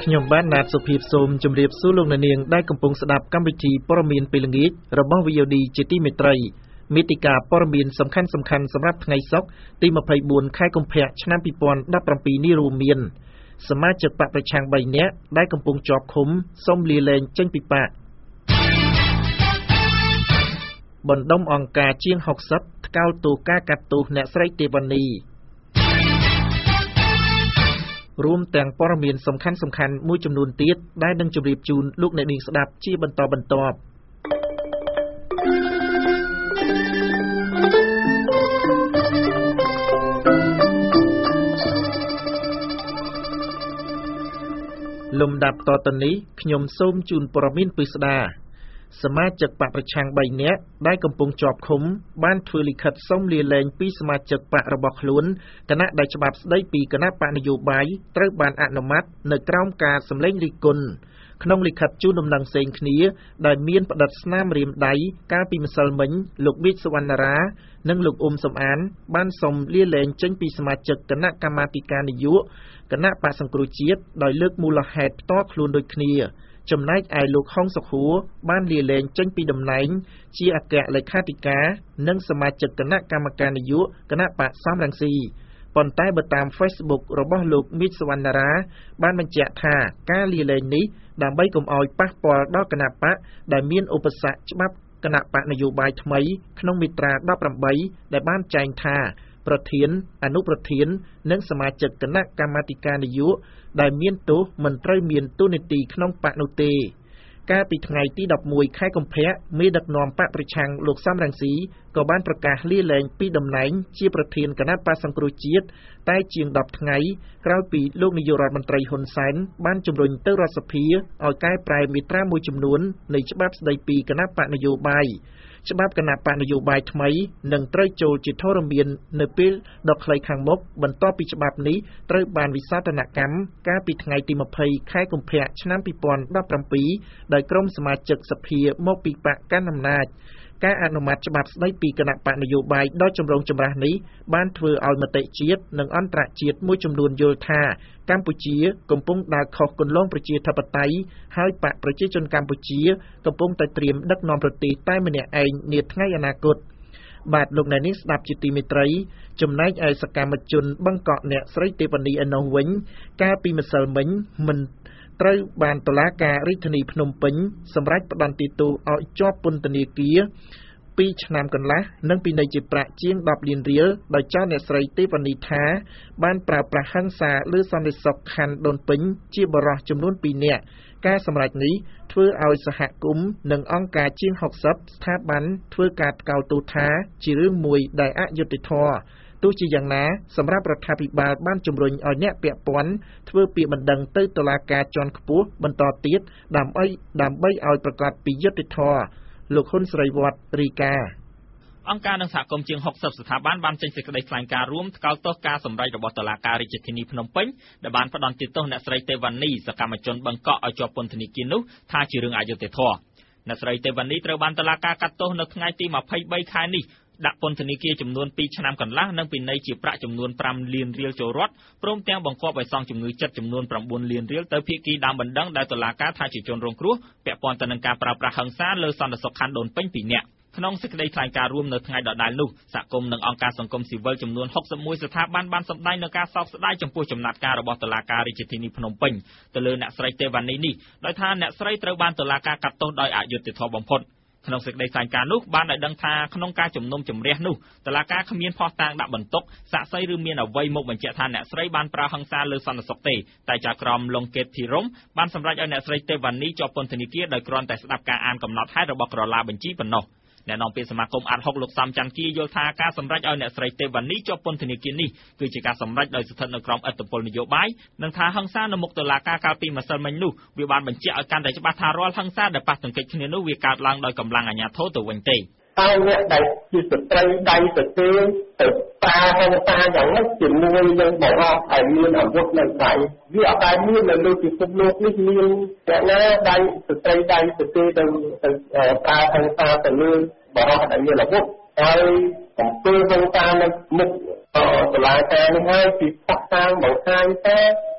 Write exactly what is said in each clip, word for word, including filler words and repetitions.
ខ្ញុំបានណាត់សុភីបសូមជម្រាបសួរលោកអ្នកនាងដែលកំពុងស្ដាប់កម្មវិធីព័ត៌មានពេលល្ងាចរបស់ វី អូ ឌី ជាទីមេត្រីមេតិកាព័ត៌មានសំខាន់ៗសម្រាប់ថ្ងៃសុក្រទីម្ភៃបួនខែកុម្ភៈឆ្នាំពីរពាន់ដប់ប្រាំពីរនេះរួមមានសមាជិកបកប្រឆាំងបីនាក់ដែលកំពុងជាប់ឃុំសូមលាលែងចេញពីបកបណ្ដុំអង្គការជាងហុកសិបថ្កោលទោសការកាត់ទោសអ្នកស្រីទេវណ្ណីរួមទាំងព័ត៌មានសំខាន់ៗមួយចំនួនទៀតដែលនឹងជម្រាបជូនលោកអ្នកនាងស្ដាប់ជាបន្តបន្ទាប់លំដាប់តទៅនេះខ្ញុំសូមជូនព័ត៌មានពិស្ដាសមាជិកបកប្រឆាំងបីនាក់ដែលកំពុងជាប់ឃុំបានធ្វើលិខិតសុំលាលែងពីសមាជិកបករបស់ខ្លួនគណៈដែលច្បាប់ស្ដីពីគណៈបកនយោបាយត្រូវបានអនុម័តនៅក្រោមការសម្លេងរិះគន់ក្នុងលិខិតជូនដំណឹងផ្សេងគ្នាដែលមានផ្តិតស្នាមរាមដៃកាលពីម្សិលមិញលោកវិជ្ជសវណ្ណារានិងលោកអ៊ុំសំអានបានសុំលាលែងចេញពីសមាជិកគណៈកម្មាធិការនយោបាយគណៈបកសង្គ្រោះជាតិដោយលើកមូលហេតុផ្ទាល់ខ្លួនដូចគ្នាចំណែកឯលោកហុងសុខួរបានលាលែងចេញពីតំណែងជាអគ្គលេខាធិការនិងសមាជិកគណៈកម្មការនយោបាយគណៈបកសំរងស៊ីប៉ុន្តែបើតាម Facebook របស់លោកមីតសវណ្ណារាបានបញ្ជាក់ថាការលាលែងនេះដើម្បីកុំឲ្យប៉ះពាល់ដល់គណៈបកដែលមានឧបសគ្គច្បាប់គណៈបកនយោបាយថ្មីក្នុងមាត្រាដប់ប្រាំបីដែលបានចែងថាប្រធានអនុប្រធាននិងសមាជិកគណៈកម្មាធិការនយោបាយដែលមានទោសមិនត្រូវមានតួនាទីក្នុងបកនោះទេកាលពីថ្ងៃទីដប់មួយខែកុម្ភៈមេដឹកនាំបកប្រឆាំងលោកសំរងស៊ីក៏បានប្រកាសលាលែងពីតំណែងជាប្រធានគណៈបកសង្គ្រោះជាតិតែជាងដប់ថ្ងៃក្រោយពីលោកនាយករដ្ឋមន្ត្រីហ៊ុនសែនបានជំរុញទៅរដ្ឋសភាឲ្យកែប្រែមាត្រាមួយចំនួននៃច្បាប់ស្ដីពីគណៈបកនយោបាយច្បាប់គណៈបកនយោបាយថ្មីនឹងត្រូវចូលជាធរមាននៅពេលដ៏ខ្លីខាងមុខបន្ទាប់ពីច្បាប់នេះត្រូវបានវិសោធនកម្មកាលពីថ្ងៃទីម្ភៃខែកុម្ភៈឆ្នាំពីរពាន់ដប់ប្រាំពីរដោយក្រុមសមាជិកសភាមកពីបកកាន់អំណាចការអនុម័តច្បាប់ស្ដីពីគណៈបកនយោបាយដ៏ចម្រូងចម្រាសនេះបានធ្វើឲ្យមតិជាតិនិងអន្តរជាតិមួយចំនួនយល់ថាកម្ពុជាកំពុងដើរខុសគន្លងប្រជាធិបតេយ្យហើយបកប្រជាជនកម្ពុជាកំពុងតែត្រៀមដឹកនាំប្រទេសតែម្នាក់ឯងនាថ្ងៃអនាគតបាទលោកអ្នកនាងស្ដាប់ជាទីមេត្រីចំណែកឯសកម្មជនបង្កក់អ្នកស្រីទេវណ្ណីឯនោះវិញកាលពីម្សិលមិញមិនត្រូវបានតុលាការរាជធានីភ្នំពេញសម្រេចផ្តន្ទាទោសឲ្យជាប់ពន្ធនាគារពីរឆ្នាំកន្លះនិងពិន័យជាប្រាក់ជាងដប់លានរៀលដោយចោទអ្នកស្រីទេវណ្ណីថាបានប្រើប្រាស់ហិង្សាលើសន្តិសុខខណ្ឌដូនពេញជាបរិសុទ្ធចំនួនពីរនាក់ការសម្រេចនេះធ្វើឲ្យសហគមន៍និងអង្គការជាងហុកសិបស្ថាប័នធ្វើការថ្កោលទោសថាជារឿងមួយដែលអយុត្តិធម៌ទោះជាយ៉ាងណាសម្រាប់រដ្ឋាភិបាលបានជំរុញឲ្យអ្នកពាក់ព័ន្ធធ្វើពាក្យបណ្ដឹងទៅតុលាការជាន់ខ្ពស់បន្តទៀតដើម្បីដើម្បីឲ្យប្រកាសពីយុត្តិធម៌លោកហ៊ុនស្រីវត្តរីកាអង្គការនិងសហគមន៍ជាងហុកសិបស្ថាប័នបានចេញសេចក្តីថ្លែងការណ៍រួមថ្កោលទោសការសម្រេចរបស់តុលាការរាជធានីភ្នំពេញដែលបានផ្តន្ទាទោសអ្នកស្រីទេវណ្ណីសកម្មជនបង្កក់ឲ្យជាប់ពន្ធនាគារនោះថាជារឿងអយុត្តិធម៌អ្នកស្រីទេវណ្ណីត្រូវបានតុលាការកាត់ទោសនៅថ្ងៃទីម្ភៃបីខែនេះដាក់ពន្ធនាគារចំនួនពីរឆ្នាំកន្លះនិងពិន័យជាប្រាក់ចំនួនប្រាំលានរៀលចូលរដ្ឋព្រមទាំងបង្គាប់ឲ្យសងជំងឺចិត្តចំនួនប្រាំបួនលានរៀលទៅភាគីដើមបណ្ដឹងដែលតុលាការថាជាជនរងគ្រោះពាក់ព័ន្ធទៅនឹងការប្រើប្រាស់ហិង្សាលើសន្តិសុខខណ្ឌដូនពេញពីរនាក់ក្នុងសេចក្តីថ្លែងការណ៍រួមនៅថ្ងៃដដែលនោះសហគមន៍និងអង្គការសង្គមស៊ីវិលចំនួនហុកសិបមួយស្ថាប័នបានសម្ដែងនូវការសោកស្ដាយចំពោះចំណាត់ការរបស់តុលាការរាជធានីភ្នំពេញទៅលើអ្នកស្រីទេវណ្ណីនេះដោយថាអ្នកស្រីត្រូវបានតុលាការកាត់ទោសដោយអយុត្តិធម៌បំផុតក្នុងសេចក្តីថ្លែងការណ៍នោះបានឲ្យដឹងថាក្នុងការជំនុំជម្រះនោះតុលាការគ្មានភស្តុតាងដាក់បន្ទុកសាក្សីឬមានអ្វីមកបញ្ជាក់ថាអ្នកស្រីបានប្រើហិង្សាលើសន្តិសុខទេតែចៅក្រមលង្កេតធីរុំបានសម្រេចឲ្យអ្នកស្រីទេវណ្ណីជាប់ពន្ធនាគារដោយគ្រាន់តែស្ដាប់ការអានកំណត់ហេតុរបស់ក្រឡាបញ្ជីប៉ុណ្ណោះអ្នកនាំពាក្យសមាគមអាត់ហុកលោកសំច័ន្ទគីយល់ថាការសម្រេចឲ្យអ្នកស្រីទេវណ្ណីជាប់ពន្ធនាគារនេះគឺជាការសម្រេចដោយស្ថិតនៅក្រោមឥទ្ធិពលនយោបាយនិងថាហិង្សានៅមុខតុលាការកាលពីម្សិលមិញនោះវាបានបញ្ជាក់ឲ្យកាន់តែច្បាស់ថារាល់ហិង្សាដែលប៉ះទង្គិចគ្នានោះវាកើតឡើងដោយកម្លាំងអាជ្ញាធរទៅវិញទេហើយអ្នកដែលជាស្ត្រីដៃទៅទេទៅប្រើហិង្សាយ៉ាងនេះជាមួយនឹងបរិបទដែលមានអាវុធនៅដៃវាអត់ដែលមាននៅលើពិភពលោកនេះមានតែណាដៃស្ត្រីដៃទៅទេទៅប្រើហិង្សាទៅលើបរិបទដែលមានអាវុធហើយអំពើហិង្សានៅមុខតុលាការនេះហើយពីផុសតាងបង្ហាញថា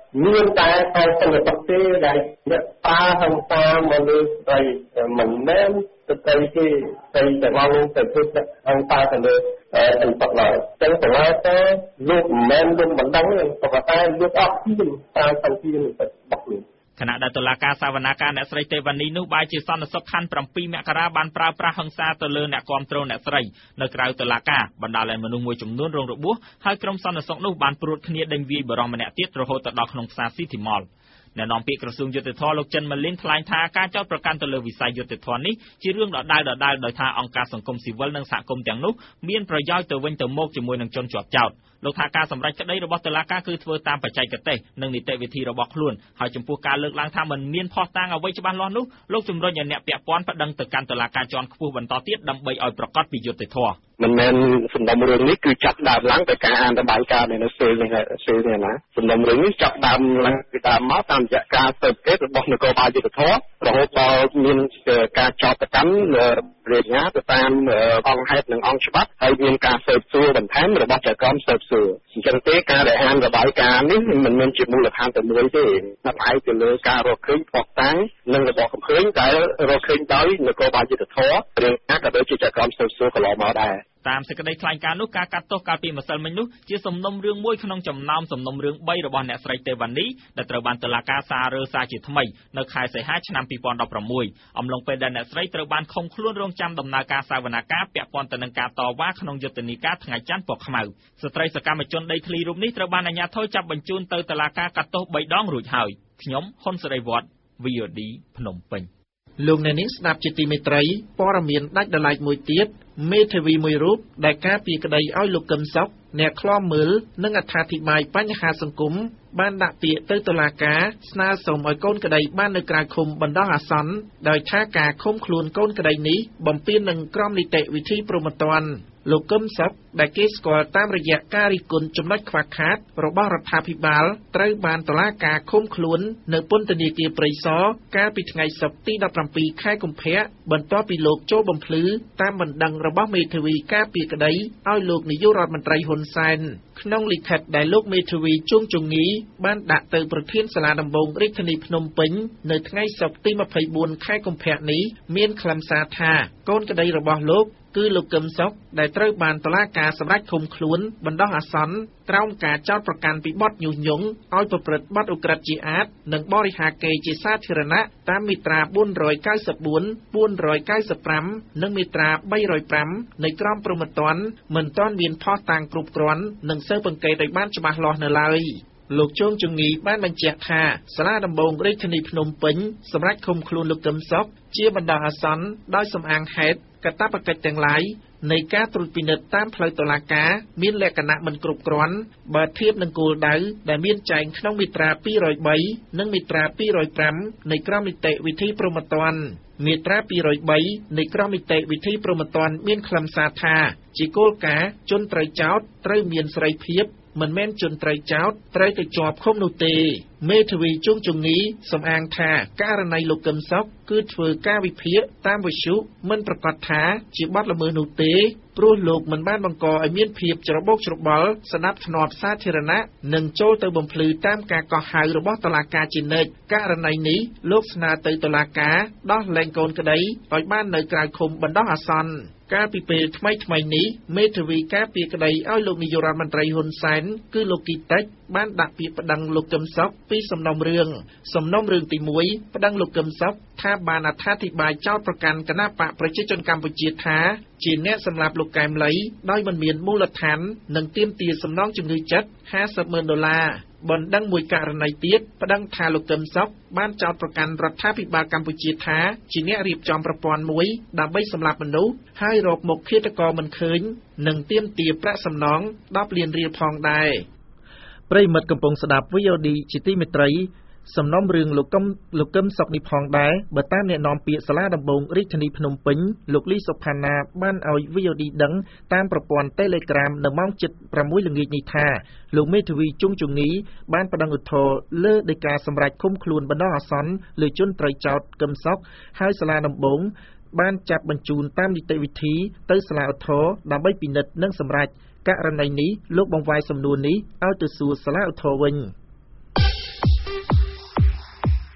មានតែតែសន្តិសុខទេដែលអ្នកតាហង្សាមកលើស្ត្រីមិនមែនស្ត្រីទេស្ត្រីតែបងទៅធ្វើហង្សាទៅលើសន្តិសុខឡើយចឹងប្រហែលតែលោកមិនមែនលោកមិនដឹងទេប៉ុន្តែលោកអត់ហ៊ានតាមសង្គមរបស់លោកខណៈដែលតុលាការសវនាការអ្នកស្រីទេវ៉ានីនោះបែរជាសន្តិសុខខណ្ឌប្រាំពីរមករាបានប្រើប្រាស់ហិង្សាទៅលើអ្នកគាំទ្រអ្នកស្រីនៅក្រៅតុលាការបណ្ដាលឲ្យមនុស្សមួយចំនួនរងរបួសហើយក្រុមសន្តិសុខនោះបានព្រួតគ្នាដេញវាយបរិសម្នាក់ទៀតរហូតទៅដល់ក្នុងផ្សារស៊ីធីម៉លអ្នកនាំពាក្យក្រសួងយុតិធធម៌លោកចិនម៉ាលីនថ្លែងថាការចោទប្រកាន់ទៅលើវិស័យយុតិធធម៌នេះជារឿងដដែលដដែលដោយថាអង្គការសង្គមស៊ីវិលនិងសហគមន៍ទាំងនោះមានប្រយោជន៍ទៅវិញទៅមកជាមួយនឹងជនជាប់ចោទលោកថាការសម្រេចក្តីរបស់តុលាការគឺធ្វើតាមបច្ចេកទេសនិងនីតិវិធីរបស់ខ្លួនហើយចំពោះការលើកឡើងថាมันមានភស្តុតាងអ្វីច្បាស់លាស់នោះលោកជំរុញឲ្យអ្នកពាក់ព័ន្ធប្តឹងទៅកាន់តុលាការជាន់ខ្ពស់បន្តទៀតដើម្បីឲ្យប្រកាសពីយុត្តិធម៌មិនមែនសំណុំរឿងនេះគឺចាប់ដើមឡើងដោយការអានរបាយការណ៍នៅពេលនេះពេលនេះណាសំណុំរឿងនេះចាប់ដើមឡើងពីដើមមកតាមរយៈការស៊ើបអង្កេតរបស់នគរបាលយុត្តិធម៌រហូតដល់មានការចោទប្រកាន់រាជអាជ្ញាទៅតាមអង្គហេតុនិងអង្គច្បាប់ហើយមានការស៊ើបសួរបន្ថែមរបស់ចៅក្រមស៊ើបសួរអញ្ចឹងទេការដែលអានរបាយការណ៍នេះមិនមែនជាមូលដ្ឋានតែមួយទេតែផ្អែកទៅលើការរកឃើញផ្ោកតាំងនិងរបស់កំភ្លើងដែលរកឃើញដោយនគរបាលយុត្តិធម៌រឿងណាក៏ដូចជាចៅក្រមស៊ើបសួរកន្លងមកដែរតាមសេចក្តីថ្លែងការណ៍នោះការកាត់ទោសកាលពីម្សិលមិញនោះជាសំណុំរឿងមួយក្នុងចំណោមសំណុំរឿងបីរបស់អ្នកស្រីទេវ៉ានីដែលត្រូវបានតុលាការសាររើសារជាថ្មីនៅខែសីហាឆ្នាំពីរពាន់ដប់ប្រាំមួយអំឡុងពេលដែលអ្នកស្រីត្រូវបានឃុំខ្លួនរងចាំដំណើរការសវនាការពាក់ព័ន្ធទៅនឹងការតវ៉ាក្នុងយុទ្ធនាការថ្ងៃច័ន្ទពណ៌ខ្មៅស្ត្រីសកម្មជនដីធ្លីរូបនេះត្រូវបានអាជ្ញាធរចាប់បញ្ជូនទៅតុលាការកាត់ទោសបីដងរួចហើយខ្ញុំហ៊ុនសេរីវត្ត វី អូ ឌី ភ្នំពេញលោកអ្នកនាងស្ដាប់ជាទីមេត្រីព័ត៌មានដាច់ដライមួយទៀតមេធាវីមួយរូបដែលការពីក្តីឲ្យលោកកឹមសុខអ្នកខ្លាំមើលនិងអត្ថាធិប្បាយបញ្ហាសង្គមបានដាក់ពាក្យទៅតុលាការស្នើសុំឲ្យកូនក្តីបាននៅក្រៅឃុំបណ្ដោះអាសន្នដោយថាការឃុំខ្លួនកូនក្តីនេះបំពាននឹងក្រមនីតិវិធីព្រហ្មទណ្ឌលោកកឹមសុខដែលគេស្គាល់តាមរយៈការរិះគន់ចំណុចខ្វះខាតរបស់រដ្ឋាភិបាលត្រូវបានតុលាការឃុំខ្លួននៅពន្ធនាគារព្រៃសរកាលពីថ្ងៃសុក្រទីដប់ប្រាំពីរខែកុម្ភៈបន្ទាប់ពីលោកចូលបំភ្លឺតាមបណ្ដឹងរបស់មេធាវីការពីក្តីឲ្យលោកនាយករដ្ឋមន្ត្រីហ៊ុនសែនក្នុងលិខិតដែលលោកមេធាវីជួងជងីបានដាក់ទៅប្រធានសាលាដំបងរាជធានីភ្នំពេញនៅថ្ងៃសុក្រទីម្ភៃបួនខែកុម្ភៈនេះមានខ្លឹមសារថាកូនក្តីរបស់លោកគឺលោកកឹមសុខដែលត្រូវបានតុលាការសម្រេចឃុំខ្លួនបណ្ដោះអាសន្នក្រោមការចោទប្រកាន់ពីបទញុះញង់ឲ្យប្រព្រឹត្តបទឧក្រិដ្ឋជាអាតនិងបរិហាកេរ្តិ៍ជាសាធារណៈតាមមាត្រាបួនរយកៅសិបបួន បួនរយកៅសិបប្រាំនិងមាត្រាបីរយប្រាំនៃក្រមព្រហ្មទណ្ឌមិនទាន់មានភស្តុតាងគ្រប់គ្រាន់និងស៊ើបអង្កេតឲ្យបានច្បាស់លាស់នៅឡើយលោកជុងជងីបានបញ្ជាក់ថាសាលាដំបងរាជធានីភ្នំពេញសម្រាប់ឃុំខ្លួនលោកកឹមសុខជាបណ្ដោះអាសន្នដោយសំអាងហេតុកាតព្វកិច្ចទាំងឡាយនៃការត្រួតពិនិត្យតាមផ្លូវតុលាការមានលក្ខណៈមិនគ្រប់គ្រាន់បើធៀបនឹងគោលដៅដែលមានចែងក្នុងមាត្រាពីររយបីនិងមាត្រាពីររយប្រាំនៃក្រមនីតិវិធីព្រហ្មទណ្ឌមាត្រាពីររយបីនៃក្រមនីតិវិធីព្រហ្មទណ្ឌមានខ្លឹមសារថាជាគោលការណ៍ជនត្រូវចោទត្រូវមានសេរីភាពមិនមែនជនត្រូវចោទត្រូវទៅជាប់ឃុំនោះទេមេធាវីជួងជងីសំអាងថាករណីលោកកឹមសុខគឺធ្វើការវិភាគតាមវិទ្យុមិនប្រកាសថាជាបទល្មើសនោះទេព្រោះលោកមិនបានបង្កឲ្យមានភាពច្របូកច្របល់ស្ដាប់ធ្នាប់សាធារណៈនិងចូលទៅបំភ្លឺតាមការកោះហៅរបស់តុលាការជានិច្ចករណីនេះលោកស្នើទៅតុលាការដោះលែងកូនក្តីឲ្យបាននៅក្រៅឃុំបណ្ដោះអាសន្នកាលពីពេលថ្មីថ្មីនេះមេធាវីការពីក្តីឲ្យលោកនាយករដ្ឋមន្ត្រីហ៊ុនសែនគឺលោកគីតិចបានដាក់ពាក្យប្តឹងលោកកឹមសុខពីសំណុំរឿងសំណុំរឿងទីមួយប្តឹងលោកកឹមសុខថាបានអត្ថាធិប្បាយចោទប្រកាន់គណបកប្រជាជនកម្ពុជាថាជាអ្នកសម្លាប់លោកកែមលីដោយមិនមានមូលដ្ឋាននិងទាមទារសំណងជំងឺចិត្តห้าสิบម៉ឺនដុល្លារបណ្ដឹងមួយករណីទៀតប្តឹងថាលោកកឹមសុខបានចោទប្រកាន់រដ្ឋាភិបាលកម្ពុជាថាជាអ្នករៀបចំប្រព័ន្ធមួយដើម្បីសម្លាប់មនុស្សហើយរកមុខឃាតករមិនឃើញនិងទាមទារប្រាក់សំណងដប់លានរៀលផងដែរប្រិមិត្តកំពុងស្ដាប់ វី អូ ឌី ជាទីមេត្រីសំណុំរឿងលោកកឹមលោកកឹមសុខនេះផងដែរបើតាមអ្នកនាំពាក្យសាលាដំបងរាជធានីភ្នំពេញលោកលីសុផាណាបានឲ្យ វី អូ ឌី ដឹងតាមប្រព័ន្ធ Telegram នៅម៉ោង ជិតប្រាំមួយ ល្ងាចនេះថាលោកមេធាវីជុងជងីបានប្តឹងឧទ្ធរណ៍លើដីកាសម្រេចឃុំខ្លួនបណ្ដោះអាសន្នលើជនត្រូវចោទកឹមសុខហើយសាលាដំបងបានចាប់បញ្ជូនតាមនីតិវិធីទៅសាលាឧទ្ធរណ៍ដើម្បីពិនិត្យនិងសម្រេចករណីនេះលោកបង្វែរសំណួរនេះឲ្យទៅសួរសាលាឧទ្ធរណ៍វិញ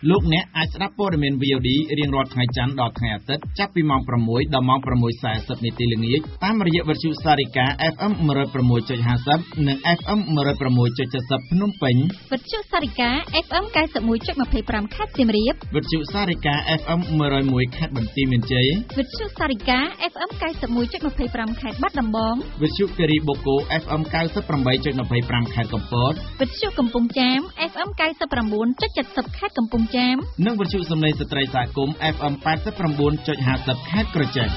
លោកអ្នកអាចស្ដាប់ព័ត៌មាន វី អូ ឌី រៀងរាល់ថ្ងៃច័ន្ទដល់ថ្ងៃអាទិត្យចាប់ពីម៉ោងប្រាំមួយដល់ម៉ោងប្រាំមួយសាសិបនាទីល្ងាចតាមរយៈវិទ្យុសារិកា เอฟ เอ็ม một không sáu chấmห้าศูนย์ និង เอฟ เอ็ม một không sáu chấmเจ็ดศูนย์ ភ្នំពេញវិទ្យុសារិកា เอฟ เอ็ม เก้าสิบเอ็ดจุดยี่สิบห้า ខេត្តសៀមរាបវិទ្យុសារិកា เอฟ เอ็ม một không một ខេត្តបន្ទាយមានជ័យវិទ្យុសារិកា เอฟ เอ็ม เก้าสิบเอ็ดจุดยี่สิบห้า ខេត្តបាត់ដំបងវិទ្យុគិរីបុកូ เอฟ เอ็ม เก้าสิบแปดจุดยี่สิบห้า ខេត្តកំពតវិទ្យុកំពង់ចាម เอฟ เอ็ม เก้าสิบเก้าจุดเจ็ดศูนย์ ខេត្តកំពង់ចាមនិងវិទ្យុសំឡេងស្ត្រីសហគមន៍ เอฟ เอ็ม แปดสิบเก้าจุดห้าศูนย์ ខេត្តក្រចេះ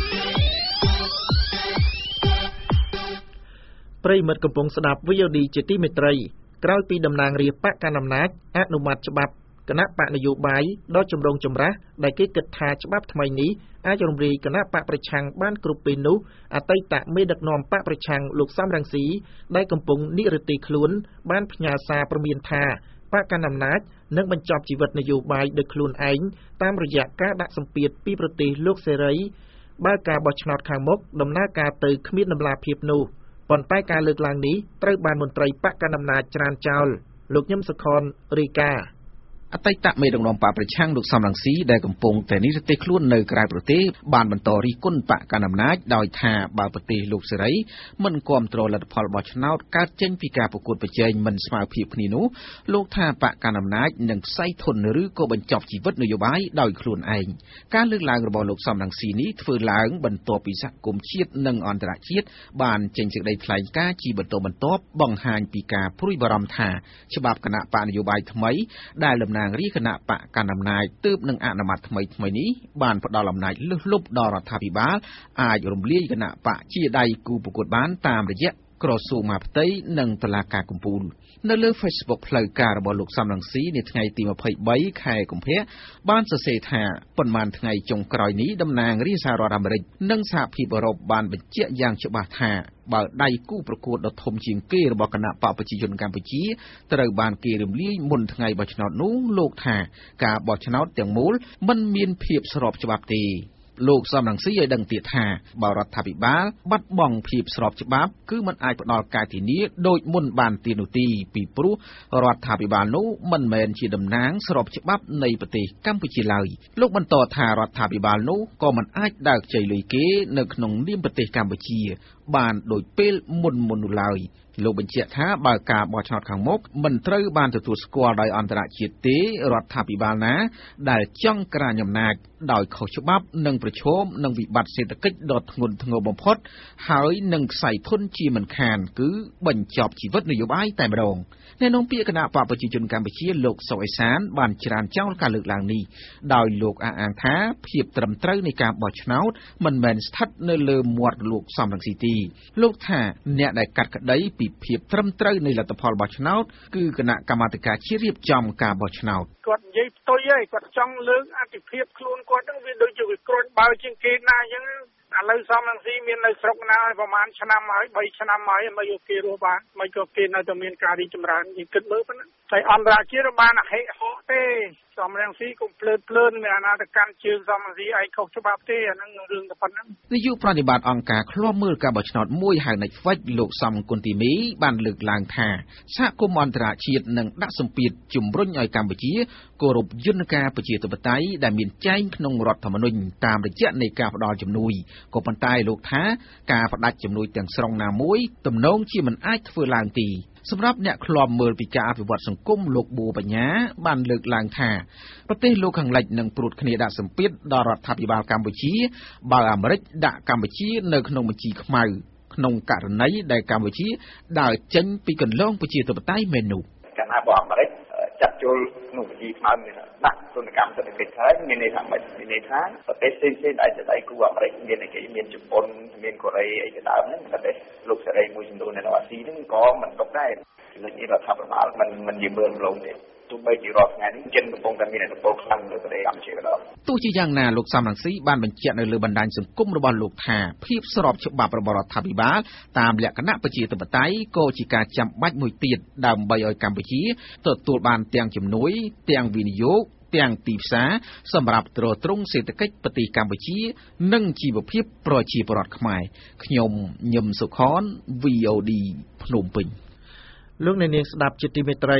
ប្រិយមិត្តកំពុងស្ដាប់ វី អូ ឌី ជាទីមេត្រីក្រោយពីតំណាងរាស្ត្របកកណ្ដាលអំណាចអនុម័តច្បាប់គណៈបកនយោបាយដ៏ចម្រូងចម្រាសដែលគេគិតថាច្បាប់ថ្មីនេះអាចរំលាយគណៈបកប្រឆាំងបានគ្រប់ពេលនោះអតីតមេដឹកនាំបកប្រឆាំងលោកសំរងស៊ីដែលកំពុងនិរតីខ្លួនបានផ្ញើសារព្រមានថាបកកណ្ដាលអំណាចនឹងបញ្ចប់ជីវិតនយោបាយដោយខ្លួនឯងតាមរយៈការដាក់សម្ពាធពីប្រទេសលោកសេរីបើការបោះឆ្នោតខាងមុខដំណើរការទៅគ្មានដំណាភាពនោះប៉ុន្តែការលើកឡើងនេះត្រូវបានមន្ត្រីបកកណ្ដាលអំណាចច្រានចោលលោកញឹមសុខនរាយការណ៍អតីតមេដឹកនាំបកប្រឆាំងលោកសំរងស៊ីដែលកំពុងតែនិរទេសខ្លួននៅក្រៅប្រទេសបានបន្តរិះគន់បកកណ្ដាលអំណាចដោយថាបើប្រទេសលោកសេរីមិនគាំទ្រលទ្ធផលបោះឆ្នោតកើតចេញពីការប្រកួតប្រជែងមិនស្មើភាពគ្នានោះលោកថាបកកណ្ដាលអំណាចនឹងខ្សែធនឬក៏បញ្ចប់ជីវិតនយោបាយដោយខ្លួនឯងការលើកឡើងរបស់លោកសំរងស៊ីនេះធ្វើឡើងបន្ទាប់ពីសហគមន៍ជាតិនិងអន្តរជាតិបានចេញសេចក្តីថ្លែងការណ៍ជាបន្តបន្ទាប់បង្ហាញពីការព្រួយបារម្ភថាច្បាប់គណៈបកនយោបាយថ្មីដែលតំណាងរាជគណៈបកកណ្ដាលអំណាចទើបនឹងអនុម័តថ្មីថ្មីនេះបានផ្ដល់អំណាចលើសលប់ដល់រដ្ឋាភិបាលអាចរំលាយគណៈបកជាដៃគូប្រកួតបានតាមរយៈក្រសួងមហាផ្ទៃនិងតុលាការកំពូលនៅលើ Facebook ផ្លូវការរបស់លោកសំរងស៊ីនៅថ្ងៃទីยี่สิบสามខែកុម្ភៈបានសរសេរថាប៉ុន្មានថ្ងៃចុងក្រោយនេះតំណាងរាជសហរដ្ឋអាមេរិកនិងសហភាពអឺរ៉ុបបានបញ្ជាក់យ៉ាងច្បាស់ថាបើដៃគូប្រកួតដ៏ធំជាងគេរបស់គណៈបកប្រជាជនកម្ពុជាត្រូវបានគេរំលាយមុនថ្ងៃបោះឆ្នោតនោះលោកថាការបោះឆ្នោតទាំងមូលមិនមានភាពស្របច្បាប់ទេលោកសំរងស៊ីឲ្យដឹងទៀតថាបើរដ្ឋាភិបាលបាត់បង់ភាពស្របច្បាប់គឺមិនអាចផ្ដល់ការធានាដូចមុនបានទៀតនោះទេពីព្រោះរដ្ឋាភិបាលនោះមិនមែនជាតំណាងស្របច្បាប់នៃប្រទេសកម្ពុជាឡើយលោកបន្តថារដ្ឋាភិបាលនោះក៏មិនអាចដើរខ្ចីលុយគេនៅក្នុងនាមប្រទេសកម្ពុជាបានដូចពេលមុនមុននោះឡើយលោកបញ្ជាក់ថាបើការបោះឆ្នោតខាងមុខមិនត្រូវបានទទួលស្គាល់ដោយអន្តរជាតិទេរដ្ឋាភិបាលណាដែលចង់ក្រាញអំណាចដោយខុសច្បាប់និងប្រឈមនឹងវិបត្តិសេដ្ឋកិច្ចដ៏ធ្ងន់ធ្ងរបំផុតហើយនឹងខ្សែធនជាមិនខានគឺបញ្ចប់ជីវិតនយោបាយតែម្ដងអ្នកនាំពាក្យគណៈបកប្រជាជនកម្ពុជាលោកសុកអេសានបានច្រានចោលការលើកឡើងនេះដោយលោកអះអាងថាភាពត្រឹមត្រូវនៃការបោះឆ្នោតមិនមែនស្ថិតនៅលើមាត់លោកសំរងស៊ីទេលោកថាអ្នកដែលកាត់ក្តីពីភាពត្រឹមត្រូវនៃលទ្ធផលបោះឆ្នោតគឺគណៈកម្មាធិការជាតិរៀបចំការបោះឆ្នោតគាត់និយាយផ្ទុយហើយគាត់ចង់លើកអធិភាពខ្លួនគាត់ហ្នឹងវាដូចជាវាក្រួនបើជាងគេណាអញ្ចឹងឥឡូវសំរងស៊ីមាននៅស្រុកណាហើយប្រហែលឆ្នាំហើយបីឆ្នាំហើយមិនយកគេរស់បានមិនក៏គេនៅតែមានការរីកចម្រើនយើងគិតមើលប៉ុណ្ណាតែអន្តរជាតិបានអហិហកទេសំរងស៊ីកុំភ្លើតភ្លើនមានអាណាទៅកាន់ជើងសំរងស៊ីឯងខុសច្បាប់ទេអាហ្នឹងរឿងតែប៉ុណ្ណឹងនាយកប្រតិបត្តិអង្គការឃ្លាំមើលការបោះឆ្នោតមួយហៅ Netflix លោកសំគុណទីមីបានលើកឡើងថាសហគមន៍អន្តរជាតិនឹងដាក់សម្ពាធជំរុញឲ្យកម្ពុជាគោរពយន្តការប្រជាធិបតេយ្យដែលមានចែងក្នុងរដ្ឋធម្មនុញ្ញតាមរយៈនៃការផ្ដល់ជំនួយក៏ប៉ុន្តែលោកថាការផ្ដាច់ជំនួយទាំងស្រុងណាមួយទំនងជាមិនអាចធ្វើឡើងទេសម្រាប់អ្នកឃ្លាំមើលពីការអភិវឌ្ឍសង្គមលោកប៊ូបញ្ញាបានលើកឡើងថាប្រទេសលោកខាងលិចនឹងព្រួតគ្នាដាក់សម្ពាធដល់រដ្ឋាភិបាលកម្ពុជាបើអាមេរិកដាក់កម្ពុជានៅក្នុងបញ្ជីខ្មៅក្នុងករណីដែលកម្ពុជាដើរចេញពីគន្លងប្រជាធិបតេយ្យមែននោះកាលណាបើអាមេរិកចាត់ចូលក្នុងបញ្ជីខ្មៅមានដាក់ទនកម្មសេដ្ឋកិច្ចហើយមានន័យថាមិនមានន័យថាប្រទេសផ្សេងៗដែលជាដៃគូអាមេរិកមានអីគេមានជប៉ុនមានកូរ៉េអីជាដើមហ្នឹងប្រទេសលោកសេរីមួយចំនួននៅអាស៊ីហ្នឹងក៏មិនຕົកដែរចំណុចនេះរដ្ឋាភិបាលមិនមិនយឺមើលម្លងទេទោះបីជារដ្ឋថ្ងៃនេះចិនកំពុងតែមានឥទ្ធិពលខ្លាំងលើប្រទេសកម្ពុជាក៏ដោយទោះជាយ៉ាងណាលោកសំរងស៊ីបានបញ្ជាក់នៅលើបណ្ដាញសង្គមរបស់លោកថាភាពស្របច្បាប់របស់រដ្ឋាភិបាលតាមលក្ខណៈប្រជាធិបតេយ្យក៏ជាការចាំបាច់មួយទៀតដើម្បីឲ្យកម្ពុជាទទួលបានទាំងជំនួយទាំងវិនិយោគទាំងទីផ្សារសម្រាប់ទ្រទ្រង់សេដ្ឋកិច្ចប្រទេសកម្ពុជានិងជីវភាពប្រជាពលរដ្ឋខ្មែរខ្ញុំញឹមសុខន វី អូ ឌី ភ្នំពេញលោកអ្នកនាងស្ដាប់ជាទីមេត្រី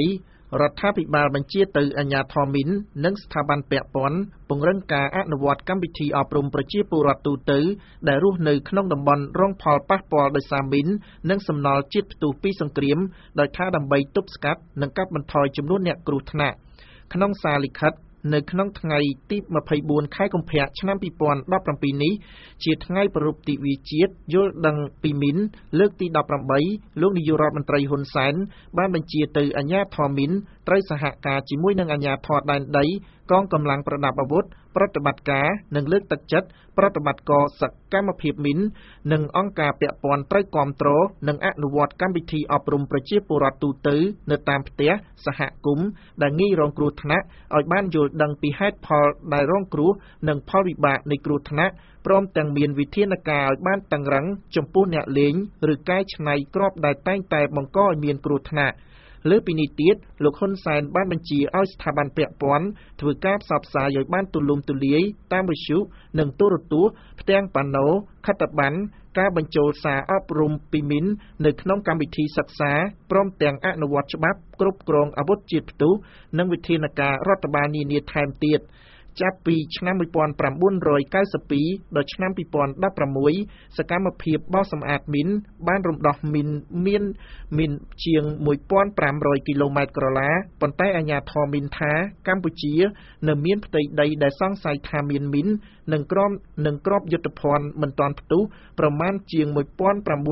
រដ្ឋាភិបាលបញ្ជាទៅអាជ្ញាធរមីននិងស្ថាប័នពាក់ព័ន្ធពង្រឹងការអនុវត្តកម្មវិធីអប់រំប្រជាពលរដ្ឋទូទៅដែលរស់នៅក្នុងតំបន់រងផលប៉ះពាល់ដោយសារមីននិងសំណល់ជាតិផ្ទុះពីសង្គ្រាមដោយថាដើម្បីទប់ស្កាត់និងកាត់បន្ថយចំនួនអ្នកគ្រោះថ្នាក់ក្នុងសារលិខិតនៅក្នុងថ្ងៃទីម្ភៃបួនខែកុម្ភៈឆ្នាំពីរពាន់ដប់ប្រាំពីរនេះជាថ្ងៃប្រារព្ធទិវាជាតិយល់ដឹងពីមីនលើកទីដប់ប្រាំបីលោកនាយករដ្ឋមន្ត្រីហ៊ុនសែនបានបញ្ជាទៅអាជ្ញាធរមីនត្រូវសហការជាមួយនឹងអាជ្ញាធរដែនដីកងកម្លាំងប្រដាប់អាវុធប្រតិបត្តិការនិងលើកទឹកចិត្តប្រតិបត្តិការសកម្មភាពមីននិងអង្គការពាក់ព័ន្ធត្រូវគាំទ្រនិងអនុវត្តកម្មវិធីអប់រំប្រជាពលរដ្ឋទូទៅនៅតាមផ្ទះសហគមន៍ដែលងាយរងគ្រោះថ្នាក់ឲ្យបានយល់ដឹងពីហេតុផលដែលរងគ្រោះនិងផលវិបាកនៃគ្រោះថ្នាក់ព្រមទាំងមានវិធានការឲ្យបានតឹងរ៉ឹងចំពោះអ្នកលេងឬកែច្នៃគ្រាប់ដែលតែងតែបង្កឲ្យមានគ្រោះថ្នាក់លើពីនេះទៀតលោកហ៊ុនសែនបានបញ្ជាឲ្យស្ថាប័នពាក់ព័ន្ធធ្វើការផ្សព្វផ្សាយឲ្យបានទូលំទូលាយតាមវិទ្យុនិងទូរទស្សន៍ផ្ទាំងប៉ាណូខិត្តប័ណ្ណការបញ្ចូលសារអប់រំពីមីននៅក្នុងកម្មវិធីសិក្សាព្រមទាំងអនុវត្តច្បាប់គ្រប់គ្រងអាវុធជាតិផ្ទុះនិងវិធានការរដ្ឋបាលនានាថែមទៀតចាប់ពីឆ្នាំmột nghìn chín trăm chín mươi haiដល់ឆ្នាំពីរពាន់ដប់ប្រាំមួយសកម្មភាពបោសសម្អាតមីនបានរំដោះមីនមានមីនជាងmột nghìn năm trămគីឡូម៉ែត្រក្រឡាប៉ុន្តែអាជ្ញាធរមីនថាកម្ពុជានៅមានផ្ទៃដីដែលសង្ស័យថាមានមីននិងក្របនិងក្របយុទ្ធភ័ណ្ឌមិនទាន់ផ្ទុះប្រមាណជាងmột nghìn chín trăm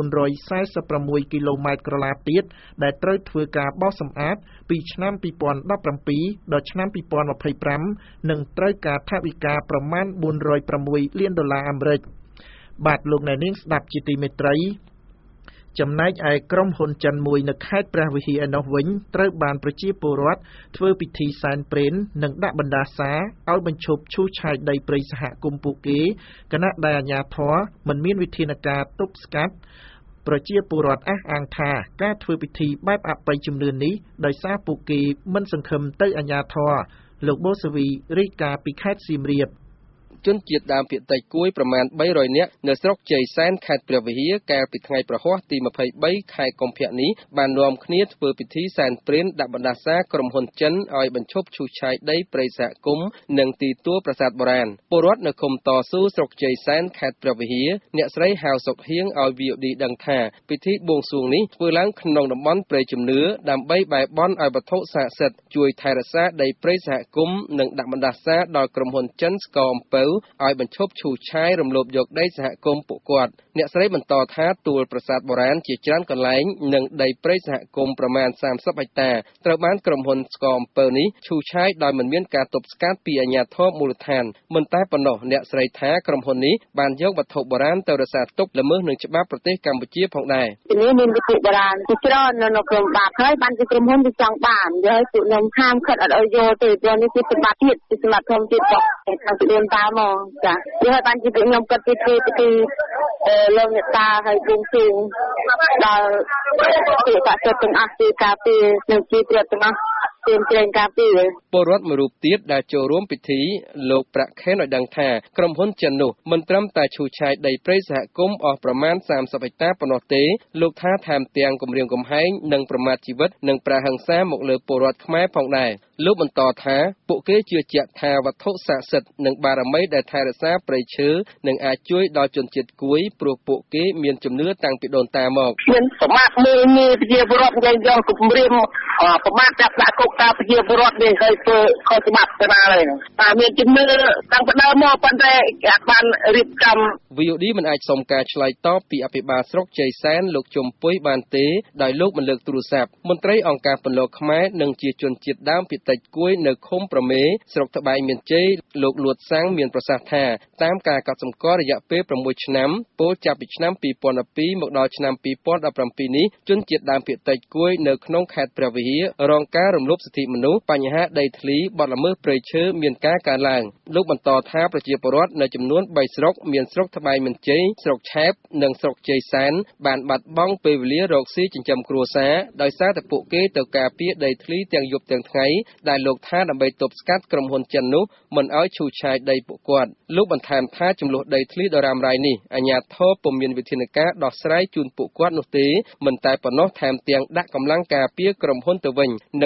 bốn mươi sáuគីឡូម៉ែត្រក្រឡាទៀតដែលត្រូវធ្វើការបោសសម្អាតពីឆ្នាំពីរពាន់ដប់ប្រាំពីរដល់ឆ្នាំពីរពាន់ยี่สิบห้าនិងត្រូវការថវិកាប្រមាណbốn trăm sáu mươiលានដុល្លារអាមេរិកបាទលោកអ្នកនាងស្ដាប់ជាទីមេត្រីចំណែកឯក្រុមហ៊ុនចិនមួយនៅខេត្តព្រះវិហារឯនោះវិញត្រូវបានប្រជាពលរដ្ឋធ្វើពិធីសែនព្រេននិងដាក់បណ្ដាសាឲ្យបញ្ឈប់ឈូសឆាយដីព្រៃសហគមន៍ពួកគេគណៈដែលអាជ្ញាធរមិនមានវិធានការទប់ស្កាត់ប្រជាពលរដ្ឋអះអាងថាការធ្វើពិធីបែបអបិយជំនឿនេះដោយសារពួកគេមិនសង្ឃឹមទៅអាជ្ញាធរលោកបូសវីរាយការណ៍ពីខេត្តសៀមរាបជនជាតិដើមភាគតិចគួយប្រមាណបីរយនាក់នៅស្រុកជ័យសែនខេត្តព្រះវិហារកាលពីថ្ងៃប្រហ័សទីម្ភៃបីខែកុម្ភៈនេះបាននាំគ្នាធ្វើពិធីសែនព្រេនដាក់បណ្ដាសាក្រុមហ៊ុនចិនឲ្យបញ្ឈប់ឈូសឆាយដីព្រៃសហគមន៍និងទីទួលប្រាសាទបុរាណពលរដ្ឋនៅឃុំតស៊ូស្រុកជ័យសែនខេត្តព្រះវិហារអ្នកស្រីហៅសុកហៀងឲ្យ វី អូ ឌី ដឹងថាពិធីបួងសួងនេះធ្វើឡើងក្នុងតំបន់ព្រៃជំនឿដើម្បីបែរបន់ឲ្យវត្ថុស័ក្តិសិទ្ធិជួយថែរក្សាដីព្រៃសហគមន៍និងដាក់បណ្ដាសាដល់ក្រុមហ៊ុនចិនស្គរអំពៅឲ្យបញ្ឈប់ឈូសឆាយរំលោភយកដីសហគមន៍ពួកគាត់អ្នកស្រីបន្តថាទួលប្រាសាទបុរាណជាច្រើនកន្លែងនិងដីព្រៃសហគមន៍ប្រមាណសាមសិបហិកតាត្រូវបានក្រុមហ៊ុនស្គរអំពៅនេះឈូសឆាយដោយមិនមានការទប់ស្កាត់ពីអាជ្ញាធរមូលដ្ឋានមិនតែប៉ុណ្ណោះអ្នកស្រីថាក្រុមហ៊ុននេះបានយកវត្ថុបុរាណទៅរក្សាទុកល្មើសនឹងច្បាប់ប្រទេសកម្ពុជាផងដែរនេះមានវត្ថុបុរាណជាច្រើននៅក្នុងបាតហើយបានជាក្រុមហ៊ុនទៅចង់បានយកពួកខ្ញុំខាមខិតអត់ឲ្យយកទេព្រោះនេះជាសម្បត្តិជាតិជាសម្បត្តិធម្មជាតិរបស់ខាងពីដូនតាមកចាវាឲ្យបានជាពួកខ្ញុំគិតពីពីពីលោកអ្នកតាហើយបួងសួងដល់ជាសក្តិទាំងអស់ជាការពីនឹងជាព្រះទាំងអស់ទាមទារការពីពលរដ្ឋមួយរូបទៀតដែលចូលរួមពិធីលោកប្រាក់ខេនឲ្យដឹងថាក្រុមហ៊ុនចិននោះមិនត្រឹមតែឈូសឆាយដីព្រៃសហគមន៍អស់ប្រមាណសាមសិបហិកតាប៉ុណ្ណោះទេលោកថាថែមទាំងគំរាមកំហែងនិងប្រមាថជីវិតនិងប្រាហិង្សាមកលើពលរដ្ឋខ្មែរផងដែរលោកបន្តថាពួកគេជឿជាក់ថាវត្ថុស័ក្តិសិទ្ធិនិងបារមីដែលថែរក្សាព្រៃឈើនឹងអាចជួយដល់ជនជាតិគួយព្រោះពួកគេមានជំនឿតាំងពីដូនតាមកមានសម្បត្តិមួយនេះប្រជាពលរដ្ឋយើងយកគម្រាមប្រមាថចាប់ដាក់គុកការប្រជាពលរដ្ឋនេះហើយធ្វើខុសច្បាប់ទៅណាហើយតែមានជំនឿតាំងពីដើមមកប៉ុន្តែអាចបានរៀបចំវី អូ ឌី មិនអាចសុំការឆ្លើយតបពីអភិបាលស្រុកជ័យសែនលោកជុំពុយបានទេដោយលោកមិនលើកទូរស័ព្ទមន្ត្រីអង្គការពន្លកខ្មែរនិងជាជនជាតិដើមភាគតិចគួយនៅឃុំប្រមេស្រុកត្បែងមានជ័យលោកលួតសាំងមានប្រសាសន៍ថាតាមការកត់សម្គាល់រយៈពេលប្រាំមួយឆ្នាំពោលចាប់ពីឆ្នាំពីរពាន់ពីរមកដល់ឆ្នាំពីរពាន់ដប់ប្រាំពីរនេះជនជាតិដើមភាគតិចគួយនៅក្នុងខេត្តព្រះវិហាររងការរំលោភសិទ្ធិមនុស្សបញ្ហាដីធ្លីបទល្មើសព្រៃឈើមានការកើនឡើងលោកបន្តថាប្រជាពលរដ្ឋនៅចំនួនបីស្រុកមានស្រុកត្បែងមានជ័យស្រុកឆែបនិងស្រុកជ័យសែនបានបាត់បង់ពេលវេលារកស៊ីចិញ្ចឹមគ្រួសារដោយសារតែពួកគេទៅការពារដីធ្លីទាំងយប់ទាំងថ្ងៃដែលលោកថាដើម្បីទប់ស្កាត់ក្រុមហ៊ុនចិននោះមិនឲ្យឈូសឆាយដីពួកគាត់លោកបន្ថែមថាចំនួនដីធ្លីដ៏រ៉ាំរ៉ៃនេះអាជ្ញាធរពុំមានវិធានការដោះស្រាយជូនពួកគាត់នោះទេមិនតែប៉ុណ្ណោះថែមទាំងដាក់កម្លាំងការពារក្រុមហ៊ុនទៅវិញនិងប្រើអំ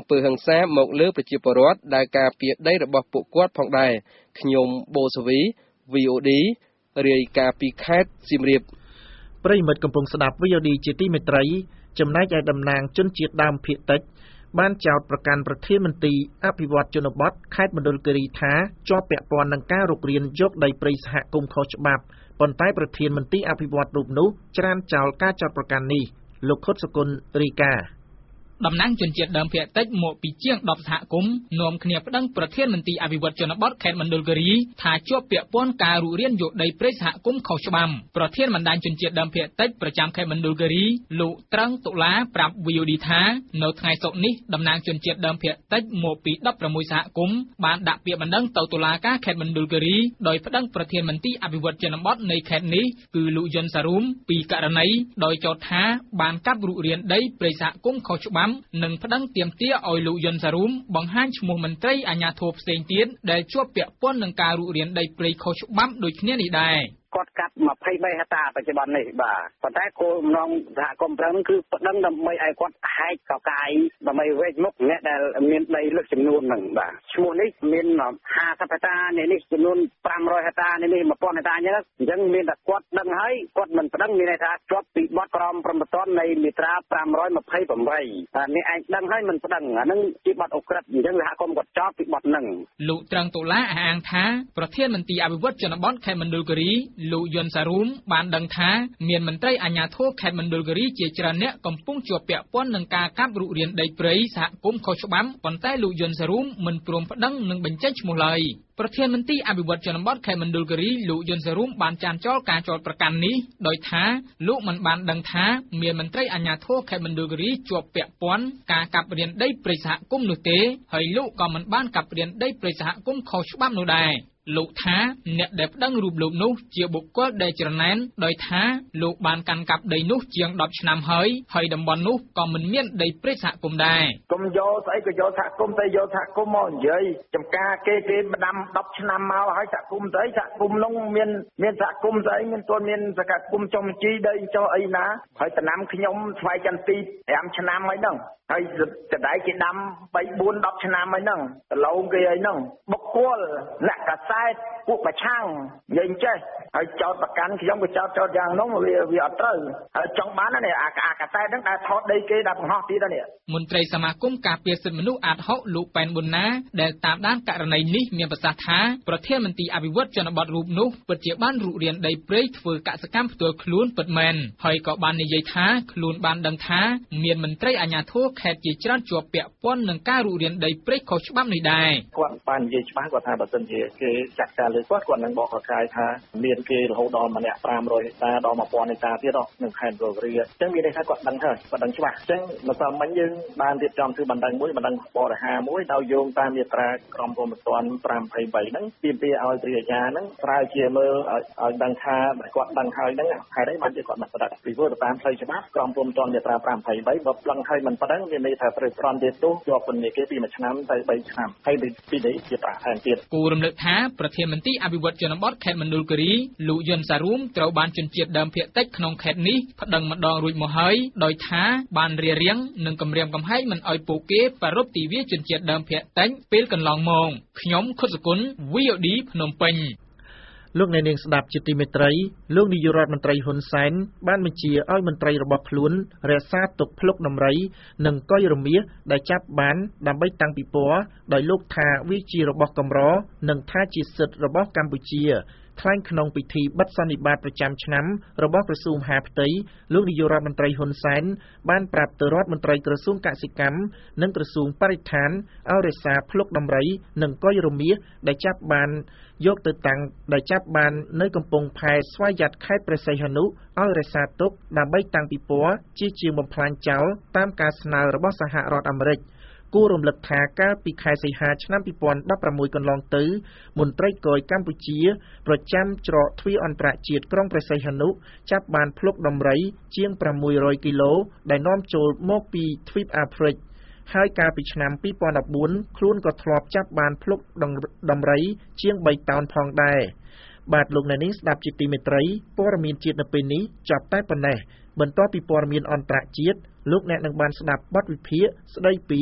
ពើហិង្សាមកលើប្រជាពលរដ្ឋដែលការពារដីរបស់ពួកគាត់ផងដែរខ្ញុំបូសវី វី អូ ឌី រាយការណ៍ពីខេត្តសៀមរាបប្រិយមិត្តកំពុងស្ដាប់ វី អូ ឌី ជាទីមេត្រីចំណែកឯតំណាងជនជាតិដើមភាគតិចបានចោទប្រកាន់ប្រធានមន្ត្រីអភិវឌ្ឍជនបទខេត្តមណ្ឌលគិរីថាជាប់ពាក់ព័ន្ធនឹងការរុករានយកដីព្រៃសហគមន៍ខុសច្បាប់ប៉ុន្តែប្រធានមន្ត្រីអភិវឌ្ឍរូបនោះច្រានចោលការចោទប្រកាន់នេះលោកខុតសុគន្ធរីកាតំណាងជនជាតិដើមភាគតិចមកពីជាងដប់សហគមន៍នាំគ្នាប្តឹងប្រធានមន្ត្រីអភិវឌ្ឍជនបទខេត្តមណ្ឌលគិរីថាជាប់ពាក់ព័ន្ធការរុករានយកដីព្រៃសហគមន៍ខុសច្បាប់ប្រធានបណ្ដាញជនជាតិដើមភាគតិចប្រចាំខេត្តមណ្ឌលគិរីលោកត្រឹងតុលាប្រាប់ វី អូ ឌី ថានៅថ្ងៃសុក្រនេះតំណាងជនជាតិដើមភាគតិចមកពីដប់ប្រាំមួយសហគមន៍បានដាក់ពាក្យបណ្ដឹងទៅតុលាការខេត្តមណ្ឌលគិរីដោយប្តឹងប្រធានមន្ត្រីអភិវឌ្ឍជនបទនៃខេត្តនេះគឺលោកយុនសារូមពីករណីដោយចោទថាបានកាប់រុករានដីព្រៃសហគមន៍ខុសច្បាប់និងប្តឹងទាមទារឲ្យលោកយុនសារូមបង្ហាញឈ្មោះមន្ត្រីអាជ្ញាធរផ្សេងទៀតដែលជាប់ពាក់ព័ន្ធនឹងការរុករានដីព្រៃខុសច្បាប់ដូចគ្នានេះដែរគាត់កាត់ยี่สิบสามហិកតាបច្ចុប្បន្ននេះបាទប៉ុន្តែគោលបំណងសហគមន៍ប្រឹងគឺប្តឹងដើម្បីឲ្យគាត់ហែកកកាយដើម្បីវេចមុខអ្នកដែលមានដីលើសចំនួនហ្នឹងបាទឈ្មោះនេះមានห้าสิบហិកតានេះចំនួនห้าร้อยហិកតានេះmột nghìnហិកតាអញ្ចឹងអញ្ចឹងមានតែគាត់ដឹងហើយគាត់មិនប្តឹងមានន័យថាជាប់ពីបទក្រមព្រហ្មទណ្ឌនៃមាត្រាห้าร้อยยี่สิบแปดនេះឯងដឹងហើយមិនប្តឹងអាហ្នឹងជាបទអុក្រិដ្ឋអញ្ចឹងសហគមន៍គាត់ចោទពីបទហ្នឹងលោកត្រង់តុលាអះអាងថាប្រធានមន្ត្រីអភិវឌ្ឍជនបទខេត្តមណ្ឌលគិរីលោកយុនសារូមបានដឹងថាមានមន្ត្រីអាជ្ញាធរខេត្តមណ្ឌលគិរីជាច្រើនអ្នកកំពុងជាប់ពាក់ព័ន្ធនឹងការកាប់រុករានដីព្រៃសហគមន៍ខុសច្បាប់ប៉ុន្តែលោកយុនសារូមមិនព្រមប្តឹងនិងបញ្ចេញឈ្មោះឡើយប្រធានមន្ត្រីអភិវឌ្ឍជនបទខេត្តមណ្ឌលគិរីលោកយុនសារូមបានចានចោលការចោទប្រកាន់នេះដោយថាលោកមិនបានដឹងថាមានមន្ត្រីអាជ្ញាធរខេត្តមណ្ឌលគិរីជាប់ពាក់ព័ន្ធការកាប់រានដីព្រៃសហគមន៍នោះទេហើយលោកក៏មិនបានកាប់រានដីព្រៃសហគមន៍ខុសច្បាប់នោះដែរលោកថាអ្នកដែលប្តឹងរូបលោកនោះជាបុគ្គលដែលច្រណែនដោយថាលោកបានកាន់កាប់ដីនោះជាងដប់ឆ្នាំហើយហើយតំបន់នោះក៏មិនមានដីព្រៃសហគមន៍ដែរកុំយកស្អីក៏យកសហគមន៍ទៅយកសហគមន៍មកនិយាយចំការគេគេម្ដាំដប់ឆ្នាំមកហើយសហគមន៍ទៅសហគមន៍នោះមានមានសហគមន៍ស្អីមានទាន់មានសកគមន៍ចុះបញ្ជីដីចុះអីណាហើយតំណាំខ្ញុំស្វ័យចន្ទទីห้าឆ្នាំហើយហ្នឹងហើយកដៃគេដាំបីបួនដប់ឆ្នាំហើយហ្នឹងដឡូងគេអីហ្នឹងបុគ្គលអ្នកកសែតពួកប្រឆាំងនិយាយចេះហើយចោតប្រកាន់ខ្ញុំក៏ចោតចោតយ៉ាងនោះវាវាអត់ត្រូវហើយចង់បានណាអាអាកសែតហ្នឹងដែលថតដីគេដែលបង្ហោះទៀតនេះមន្ត្រីសមាគមការពារសិទ្ធិមនុស្សអាតហុកលោកប៉ែនប៊ុនណាដែលតាមដានករណីនេះមានប្រសាសន៍ថាប្រធានមន្ត្រីអភិវឌ្ឍជនបទរូបនោះពិតជាបានរុករានដីព្រៃធ្វើកសកម្មផ្ទាល់ខ្លួនពិតមែនហើយក៏បាននិយាយថាខ្លួនបានដឹងថាមានមន្ត្រីអាជ្ញាធរខេត្តជាច្រើនជាប់ពាក់ព័ន្ធនឹងការរុករានដីព្រៃខុសច្បាប់នេះដែរគាត់បាននិយាយច្បាស់គាត់ថាបើសិនជាគេចាត់ការលើគាត់គាត់នឹងបកកកាយថាមានគេរហូតដល់ម្នាក់ห้าร้อยហិកតាដល់một nghìnហិកតាទៀតនៅខេត្តរវរីអញ្ចឹងមានន័យថាគាត់ដឹងហើយគាត់ដឹងច្បាស់អញ្ចឹងម្សិលមិញយើងបានរៀបចំធ្វើបណ្ដឹងមួយបណ្ដឹងបរិហារមួយដោយយោងតាមមាត្រាក្រមព្រហ្មទណ្ឌห้ายี่สิบแปดហ្នឹងទាមទារឲ្យព្រះអាចារ្យហ្នឹងស្រាវជ្រាវមើលឲ្យដឹងថាគាត់ដឹងហើយហ្នឹងហេតុអីបានជាគាត់មិនប្តឹងពីព្រោះតាមផ្លូវច្បាប់ក្រមព្រហ្មទណ្ឌមាត្រាห้ายี่สิบแปดបើប្តឹងហើយមិនប្តឹងមានន័យថាត្រូវប្រន់ទេទោសជាប់ពន្ធនាគារពីមួយឆ្នាំទៅបីឆ្នាំហើយពីនេះជាប្រាក់ថែមទៀតគូរំលឹកថាប្រធានមន្ត្រីអភិវឌ្ឍជនបទខេត្តមណ្ឌលគិរីលោកយុនសារូមត្រូវបានជនជាតិដើមភាគតិចក្នុងខេត្តនេះប្តឹងម្ដងរួចមកហើយដោយថាបានរារាំងនិងគំរាមកំហែងមិនឲ្យពួកគេប្រារព្ធទិវាជនជាតិដើមភាគតិចពេលកន្លងមកខ្ញុំខុតសុគន្ធ វី អូ ឌី ភ្នំពេញលោកអ្នកនាងស្ដាប់ជាទីមេត្រីលោកនាយករដ្ឋមន្ត្រីហ៊ុនសែនបានបញ្ជាឲ្យមន្ត្រីរបស់ខ្លួនរក្សាទុកភ្លុកដំរីនិងកុយរមាសដែលចាប់បានដើម្បីតាំងពិព័រណ៍ដោយលោកថាវាជារបស់កម្រនិងថាជាសិទ្ធិរបស់កម្ពុជាថ្លែងក្នុងពិធីបិទសន្និបាតប្រចាំឆ្នាំរបស់ក្រសួងមហាផ្ទៃលោកនាយករដ្ឋមន្ត្រីហ៊ុនសែនបានប្រាប់ទៅរដ្ឋមន្ត្រីក្រសួងកសិកម្មនិងក្រសួងបរិស្ថានឲ្យរក្សាភ្លុកដំរីនិងកុយរមាសដែលចាប់បានយកទៅតាំងដែលចាប់បាននៅកំពង់ផែស្វាយ័តខេត្តព្រះសីហនុឲ្យរក្សាទុកដើម្បីតាំងពិព័រណ៍ជាជាងបំផ្លាញចោលតាមការស្នើរបស់សហរដ្ឋអាមេរិកគួររំលឹកថាកាលពីខែសីហាឆ្នាំពីរពាន់ដប់ប្រាំមួយកន្លងទៅមន្ត្រីគយកម្ពុជាប្រចាំច្រកទ្វារអន្តរជាតិក្រុងព្រះសីហនុចាប់បានភ្លុកដំរីជាងប្រាំមួយរយគីឡូដែលនាំចូលមកពីទ្វីបអាហ្វ្រិកហើយកាលពីឆ្នាំពីរពាន់ដប់បួនខ្លួនក៏ធ្លាប់ចាប់បានភ្លុកដំរីជាងបីតោនផងដែរបាទលោកអ្នកនាងស្ដាប់ជាទីមេត្រីព័ត៌មានជាតិនៅពេលនេះចប់តែប៉ុណ្ណេះបន្ទាប់ពីព័ត៌មានអន្តរជាតិលោកអ្នកនឹងបានស្ដាប់បទវិភាគស្ដីពី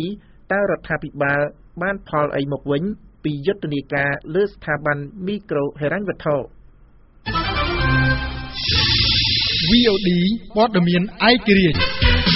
តើរដ្ឋាភិបាលបានផលអីមកវិញពីយុទ្ធនាការលើស្ថាប័នមីក្រូហិរញ្ញវត្ថុវី អូ ឌី ព័ត៌មានឯករាជ្យ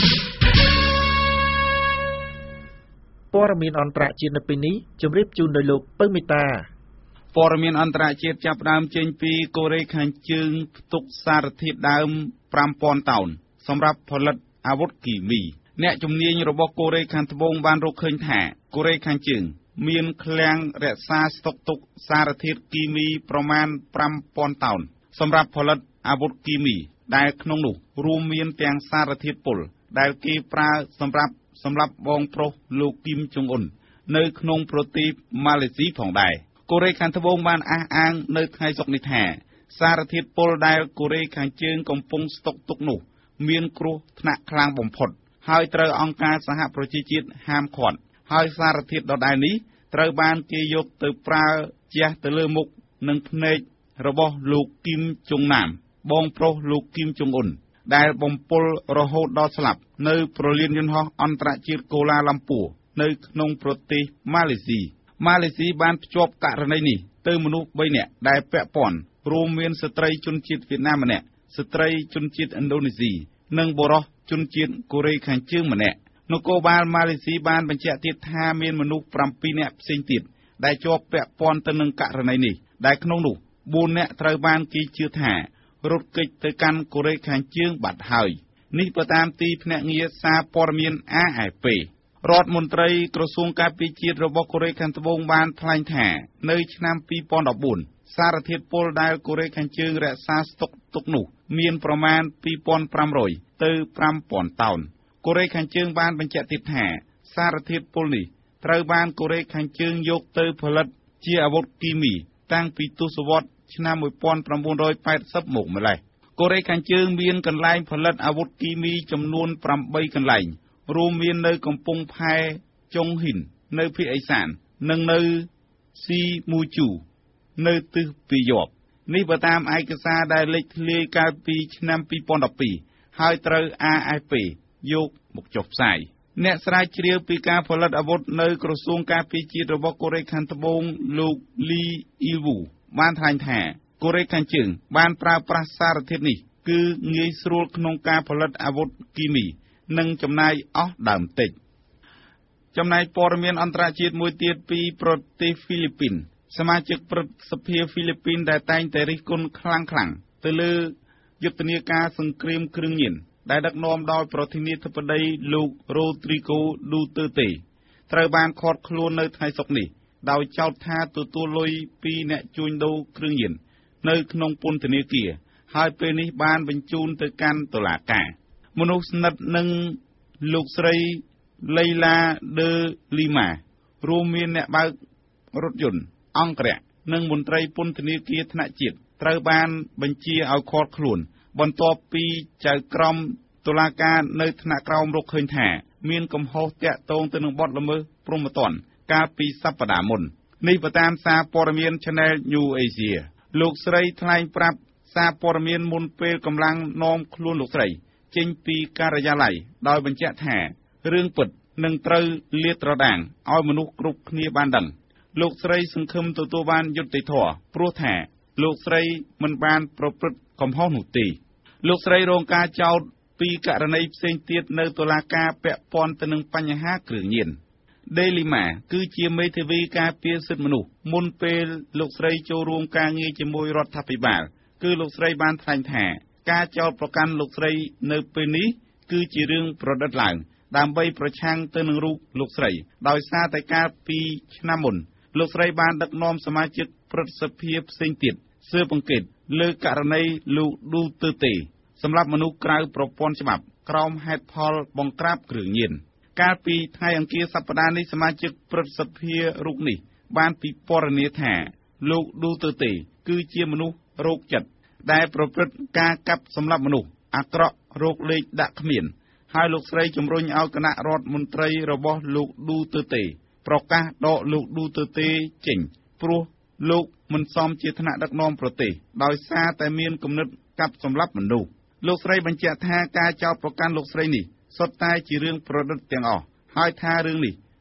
ព័ត៌មានអន្តរជាតិនៅពេលនេះជម្រាបជូនដោយលោកពៅមេតាព័ត៌មានអន្តរជាតិចាប់ផ្ដើមចេញពីកូរ៉េខាងជើងផ្ទុកសារធាតុដើម ប្រាំពាន់ តោនសម្រាប់ផលិតអាវុធគីមីអ្នកជំនាញរបស់កូរ៉េខាងត្បូងបានរកឃើញថាកូរ៉េខាងជើងមានឃ្លាំងរក្សាស្តុកទុកសារធាតុគីមីប្រមាណ ប្រាំពាន់ តោនសម្រាប់ផលិតអាវុធគីមីដែលក្នុងនោះរួមមានទាំងសារធាតុពុលដែលគេប្រើសម្រាប់សម្រាប់បងប្រុសលោកគីមចុងអ៊ុននៅក្នុងប្រទេសម៉ាឡេស៊ីផងដែរកូរ៉េខាងត្បូងបានអះអាងនៅថ្ងៃសុក្រនេះថាសារធាតុពុលដែលកូរ៉េខាងជើងកំពុងស្តុកទុកនោះមានគ្រោះថ្នាក់ខ្លាំងបំផុតហើយត្រូវអង្គការសហប្រជាជាតិហាមឃាត់ហើយសារធាតុដដែលនេះត្រូវបានគេយកទៅប្រើជះទៅលើមុខនិងភ្នែករបស់លោកគីមចុងណាមបងប្រុសលោកគីមចុងអ៊ុនដែលបំពុលរហូតដល់ស្លាប់នៅប្រលានយន្តហោះអន្តរជាតិកូឡាឡាំពួរនៅក្នុងប្រទេសម៉ាឡេស៊ីម៉ាឡេស៊ីបានភ្ជាប់ករណីនេះទៅមនុស្សបីនាក់ដែលពាក់ព័ន្ធរួមមានស្ត្រីជនជាតិវៀតណាមម្នាក់ស្ត្រីជនជាតិឥណ្ឌូនេស៊ីនិងបុរសជនជាតិកូរ៉េខាងជើងម្នាក់នគរបាលម៉ាឡេស៊ីបានបញ្ជាក់ទៀតថាមានមនុស្ស ប្រាំពីរ នាក់ផ្សេងទៀតដែលជាប់ពាក់ព័ន្ធទៅនឹងករណីនេះដែលក្នុងនោះ បួន នាក់ត្រូវបានគេជឿថារត់គេចទៅកាន់កូរ៉េខាងជើងបាត់ហើយនេះបើតាមទីភ្នាក់ងារសារព័ត៌មាន អា អេ ពី រដ្ឋមន្ត្រីក្រសួងការពារជាតិរបស់កូរ៉េខាងត្បូងបានថ្លែងថានៅឆ្នាំ ពីរពាន់ដប់បួន សារធាតុពុលដែលកូរ៉េខាងជើងរក្សាស្តុកទុកនោះមានប្រមាណ ពីរពាន់ប្រាំរយ ទៅ ប្រាំពាន់ តោនកូរ៉េខាងជើងបានបញ្ជាក់ទៀតថាសារធាតុពុលនេះត្រូវបានកូរ៉េខាងជើងយកទៅផលិតជាអាវុធគីមីតាំងពីទសវត្សរ៍ឆ្នាំ một nghìn chín trăm tám mươi មកម្លេះកូរ៉េខាងជើងមានកន្លែងផលិតអាវុធគីមីចំនួន ប្រាំបី កន្លែងរួមមាននៅកំពង់ផែចុងហ៊ីននៅភាគឦសាននិងនៅស៊ីមូជូនៅទិសពាយ័ព្យនេះបើតាមឯកសារដែលលេចធ្លាយកាលពីឆ្នាំ ពីរពាន់ដប់ពីរ ហើយត្រូវ អា អេ ពី យកមកចុះផ្សាយអ្នកស្រាវជ្រាវពីការផលិតអាវុធនៅក្រសួងការពារជាតិរបស់កូរ៉េខាងត្បូងលោកលីអ៊ីវូបានថ្លែងថាកូរ៉េខាងជើងបានប្រើប្រាស់សារធាតុនេះគឺងាយស្រួលក្នុងការផលិតអាវុធគីមីនិងចំណាយអស់ដើមតិចចំណែកព័ត៌មានអន្តរជាតិមួយទៀតពីប្រទេសហ្វីលីពីនសមាជិកព្រឹទ្ធសភាហ្វីលីពីនដែលតែងតែរិះគន់ខ្លាំងៗទៅលើយុទ្ធនាការសង្គ្រាមគ្រឿងញៀនដែលដឹកនាំដោយប្រធានាធិបតីលោករ៉ូទ្រីហ្គោឌូតឺតេត្រូវបានឃាត់ខ្លួននៅថ្ងៃសុក្រនេះដោយចោទថាទទួលលុយពីអ្នកជួញដូរគ្រឿងញៀននៅក្នុងពន្ធនាគារហើយពេលនេះបានបញ្ជូនទៅកាន់តុលាការមនុស្សស្និទ្ធនឹងលោកស្រីលៃឡាដឺលីម៉ារួមមានអ្នកបើករថយន្តអង្គរៈនិងមន្ត្រីពន្ធនាគារថ្នាក់ជាតិត្រូវបានបញ្ជាឲ្យឃាត់ខ្លួនបន្ទាប់ពីចៅក្រមតុលាការនៅថ្នាក់ក្រោមរកឃើញថាមានកំហុសតាក់ទងទៅនឹងបទល្មើសព្រហ្មទណ្ឌកាលពីសប្តាហ៍មុននេះបើតាមសារព័ត៌មាន Channel New Asia លោកស្រីថ្លែងប្រាប់សារព័ត៌មានមុនពេលកម្លាំងនាំខ្លួនលោកស្រីចេញពីការិយាល័យដោយបញ្ជាក់ថារឿងពិតនឹងត្រូវលាតត្រដាងឲ្យមនុស្សគ្រប់គ្នាបានដឹងលោកស្រីសង្ឃឹមទទួលបានយុត្តិធម៌ព្រោះថាលោកស្រីមិនបានប្រព្រឹត្តកំហុសនោះទេលោកស្រីរងការចោទពីករណីផ្សេងទៀតនៅតុលាការពាក់ព័ន្ធទៅនឹងបញ្ហាគ្រឿងញៀនដេលីម៉ាគឺជាមេធាវីការពារសិទ្ធិមនុស្សមុនពេលលោកស្រីចូលរួមការងារជាមួយរដ្ឋាភិបាលគឺលោកស្រីបានថ្លែងថាការចោទប្រកាន់លោកស្រីនៅពេលនេះគឺជារឿងប្រឌិតឡើងដើម្បីប្រឆាំងទៅនឹងរូបលោកស្រីដោយសារតែកាលពីឆ្នាំមុនលោកស្រីបានដឹកនាំសមាជិកព្រឹទ្ធសភាផ្សេងទៀតស៊ើបអង្កេតលើករណីលោកឌូតឺតេសម្រាប់មនុស្សក្រៅប្រព័ន្ធច្បាប់ក្រោមហេតុផលបង្ក្រាបគ្រឿងញៀនកាលពីថ្ងៃអង្គារសប្តាហ៍នេះសមាជិកព្រឹទ្ធសភារូបនេះបានពិពណ៌នាថាលោកឌូតឺតេគឺជាមនុស្សរោគចិត្តដែលប្រព្រឹត្តការកាប់សម្លាប់មនុស្សអាក្រក់រោគលេខដាក់គ្មានហើយលោកស្រីជំរុញឲ្យគណៈរដ្ឋមន្ត្រីរបស់លោកឌូតឺតេប្រកាសដកលោកឌូតឺតេចេញព្រោះលោកមិនសមជាថ្នាក់ដឹកនាំប្រទេសដោយសារតែមានគំនិតកាប់សម្លាប់មនុស្សលោកស្រីបញ្ជាក់ថាការចោទប្រកាន់លោកស្រីនេះសុទ្ធតែជារឿងប្រឌិតទាំងអស់ហើយថារឿងនេះ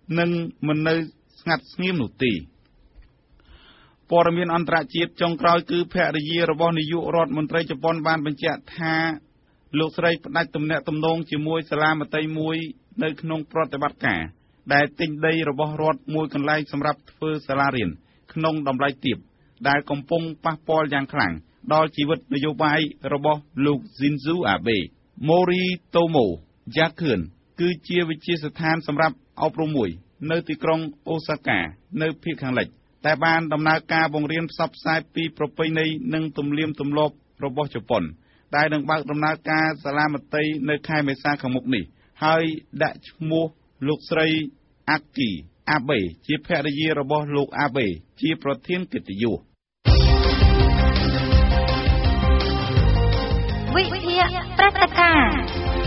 និងមិននៅស្ងាត់ស្ងៀមនោះទេព័ត៌មានអន្តរជាតិចុងក្រោយគឺភរិយារបស់នាយករដ្ឋមន្ត្រីជប៉ុនបានបញ្ជាក់ថាលោកស្រីផ្ដាច់ទំនាក់ទំនងជាមួយសាលាមត្តេយ្យមួយនៅក្នុងប្រតិបត្តិការដែលទិញដីរបស់រដ្ឋមួយកន្លែងសម្រាប់ធ្វើសាលារៀនក្នុងតម្លៃទាបដែលកំពុងប៉ះពាល់យ៉ាងខ្លាំងដល់ជីវិតនយោបាយរបស់លោក Shinzo Abe Moritomo Yakuin គឺជាវិទ្យាស្ថានសម្រាប់អប់រំមួយនៅទីក្រុងអូសាកានៅភាគខាងលិចតែបានដំណើរការបង្រៀនផ្សព្វផ្សាយពីប្រពៃណីនិងទំនៀមទម្លាប់របស់ជប៉ុនដែលនឹងបើកដំណើរការសាលាមត្តេយ្យនៅខែមេសាខាងមុខនេះហើយដាក់ឈ្មោះលោកស្រី Aki Abe ជាភរិយារបស់លោក Abe ជាប្រធានកិត្តិយសវិទ្យាព្រឹត្តិការណ៍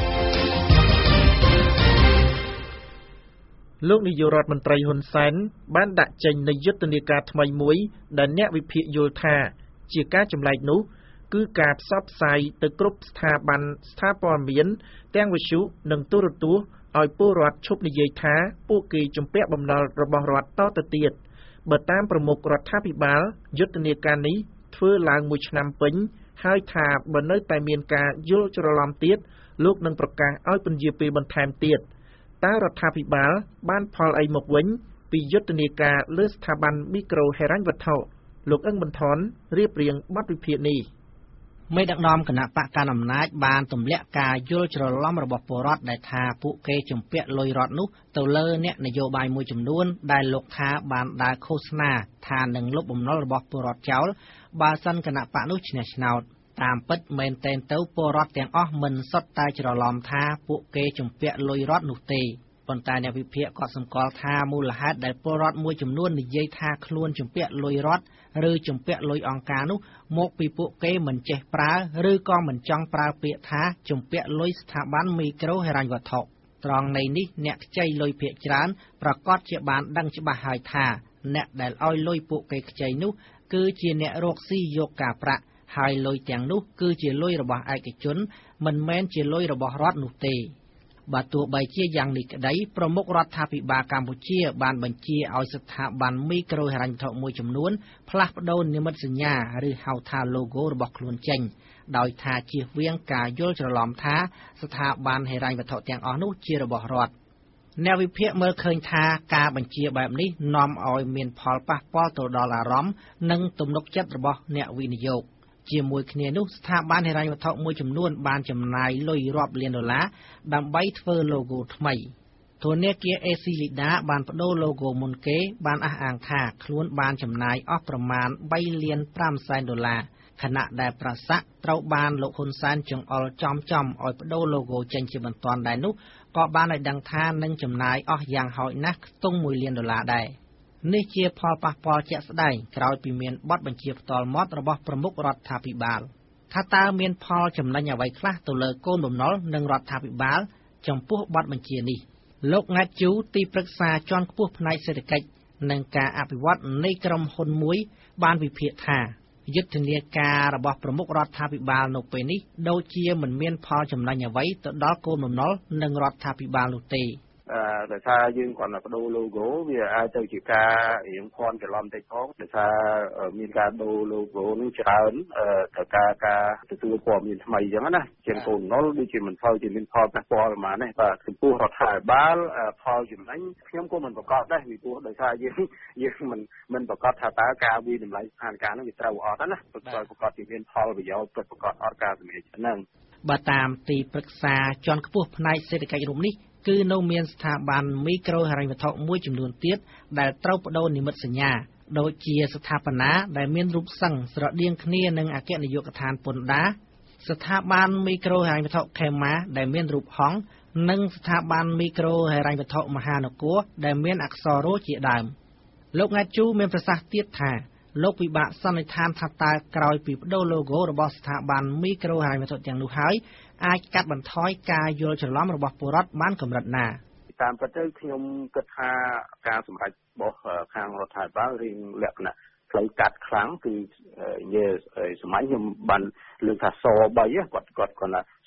លោកនាយករដ្ឋមន្ត្រីហ៊ុនសែនបានដាក់ចេញនូវយុទ្ធនាការថ្មីមួយដែលអ្នកវិភាគយល់ថាជាការចម្លែកនោះគឺការផ្សព្វផ្សាយទៅគ្រប់ស្ថាប័នស្ថាព័ត៌មានទាំងវិទ្យុនិងទូរទស្សន៍ឲ្យពលរដ្ឋឈប់និយាយថាពួកគេជំពាក់បំណុលរបស់រដ្ឋតទៅទៀតបើតាមប្រមុខរដ្ឋាភិបាលយុទ្ធនាការនេះធ្វើឡើងមួយឆ្នាំពេញហើយថាបើនៅតែមានការយល់ច្រឡំទៀតលោកនឹងប្រកាសឲ្យពន្យាពេលបន្ថែមទៀតតើរដ្ឋាភិបាលបានផលអីមកវិញពីយុទ្ធនាការលើស្ថាប័នមីក្រូហិរញ្ញវត្ថុលោកអឹងបន្ថនរៀបរៀងបទវិភាគនេះមេដឹកនាំគណៈបកកណ្ដាលអំណាចបានទម្លាក់ការយល់ច្រឡំរបស់ពលរដ្ឋដែលថាពួកគេជំពាក់លុយរដ្ឋនោះទៅលើអ្នកនយោបាយមួយចំនួនដែលលោកថាបានដើរឃោសនាថានឹងលុបបំណុលរបស់ពលរដ្ឋចោលបើសិនគណៈបកនោះឈ្នះឆ្នោតតាមពិតមែនទែនទៅពលរដ្ឋទាំងអស់មិនសុទ្ធតែច្រឡំថាពួកគេជំពាក់លុយរដ្ឋនោះទេប៉ុន្តែអ្នកវិភាគក៏សម្គាល់ថាមូលហេតុដែលពលរដ្ឋមួយចំនួននិយាយថាខ្លួនជំពាក់លុយរដ្ឋឬជំពាក់លុយអង្គការនោះមកពីពួកគេមិនចេះប្រើឬក៏មិនចង់ប្រើពាក្យថាជំពាក់លុយស្ថាប័នមីក្រូហិរញ្ញវត្ថុត្រង់ន័យនេះអ្នកខ្ចីលុយភាគច្រើនប្រកាសជាបានដឹងច្បាស់ហើយថាអ្នកដែលឲ្យលុយពួកគេខ្ចីនោះគឺជាអ្នករកស៊ីយកការប្រាក់ហើយលុយទាំងនោះគឺជាលុយរបស់ឯកជនមិនមែនជាលុយរបស់រដ្ឋនោះទេបើទោះបីជាយ៉ាងនេះក្តីប្រមុខរដ្ឋាភិបាលកម្ពុជាបានបញ្ជាឲ្យស្ថាប័នមីក្រូហិរញ្ញវត្ថុមួយចំនួនផ្លាស់ប្តូរនិមិត្តសញ្ញាឬហៅថា logo របស់ខ្លួនចេញដោយថាជៀសវាងការយល់ច្រឡំថាស្ថាប័នហិរញ្ញវត្ថុទាំងអស់នោះជារបស់រដ្ឋអ្នកវិភាគមើលឃើញថាការបញ្ជាបែបនេះនាំឲ្យមានផលប៉ះពាល់ទៅដល់អារម្មណ៍និងទំនុកចិត្តរបស់អ្នកវិនិយោគជាមួយគ្នានោះស្ថាប័នហិរញ្ញវត្ថុមួយចំនួនបានចំណាយលុយរាប់លានដុល្លារដើម្បីធ្វើ logo ថ្មីធនាគារ អេ ស៊ី Lida បានបដូរ logo មុនគេបានអះអាងថាខ្លួនបានចំណាយអស់ប្រមាណបីលានប្រាំសែនដុល្លារខណៈដែលប្រសាក់ត្រូវបានលោកហ៊ុនសែនចង្អុលចំចំឲ្យបដូរ logo ចេញជាបន្ទាន់ដែរនោះក៏បានឲ្យដឹងថានឹងចំណាយអស់យ៉ាងហោចណាស់ខ្ទង់មួយលានដុល្លារដែរនេះជាផលប៉ះពាល់ជាក់ស្ដែងក្រោយពីមានបទបញ្ជាផ្ទាល់មាត់របស់ប្រមុខរដ្ឋាភិបាលថាតើមានផលចំណេញអ្វីខ្លះទៅលើកូនបំណុលនិងរដ្ឋាភិបាលចំពោះបទបញ្ជានេះលោកង៉ាត់ជូទីប្រឹក្សាជាន់ខ្ពស់ផ្នែកសេដ្ឋកិច្ចនិងការអភិវឌ្ឍនៃក្រុមហ៊ុនមួយបានវិភាគថាយុទ្ធនាការរបស់ប្រមុខរដ្ឋាភិបាលនៅពេលនេះដូចជាមិនមានផលចំណេញអ្វីទៅដល់កូនបំណុលនិងរដ្ឋាភិបាលនោះទេដោយសារយើងគាត់ទៅបដូរ logo វាអាចទៅជាការរៀងភ័ន្តច្រឡំតិចផងដោយសារមានការដូរ logo នឹងច្រើនត្រូវការការទទួលព័ត៌មានថ្មីអញ្ចឹងណាជាកូនណុលដូចជាមិនសូវជាមានផលប៉ះពាល់ប្រហែលនេះបាទចំពោះរដ្ឋាភិបាលផលចំណេញខ្ញុំក៏មិនប្រកាសដែរពីព្រោះដោយសារយើងយើងមិនមិនប្រកាសថាតើការវិតម្លៃស្ថានភាពនឹងវាត្រូវអត់ណាប្រកាសប្រកាសជាមានផលប្រយោជន៍ពិតប្រាកដអត់ការសម្រេចហ្នឹងបើតាមទីប្រឹក្សាជាន់ខ្ពស់ផ្នែកសេដ្ឋកិច្ចរូបនេះគឺនៅមានស្ថាប័នមីក្រូហិរញ្ញវត្ថុមួយចំនួនទៀតដែលត្រូវបដូរនិមិត្តសញ្ញាដូចជាស្ថាបនាដែលមានរូបសឹងស្រដៀងគ្នានឹងអគ្គនាយកដ្ឋានពន្ធដារស្ថាប័នមីក្រូហិរញ្ញវត្ថុខេម៉ាដែលមានរូបហង្សនិងស្ថាប័នមីក្រូហិរញ្ញវត្ថុមហានគរដែលមានអក្សររជាដើមលោកង៉ាត់ជូមានប្រសាសន៍ទៀតថាលោកពិបាកសន្និដ្ឋានថាតើក្រោយពីបដូរ logo របស់ស្ថាប័នមីក្រូហិរញ្ញវត្ថុទាំងនោះហើយអាចកាត់បន្ថយការយល់ច្រឡំរបស់ពលរដ្ឋបានកម្រិតណាតាមពិតទៅខ្ញុំគិតថាការសម្រេចរបស់ខាងរដ្ឋាភិបាលរៀងលក្ខណៈផ្លូវកាត់ខ្លាំងគឺនិយាយសម្រាប់ខ្ញុំបានលើកថាសបីគាត់គាត់គាត់ថាស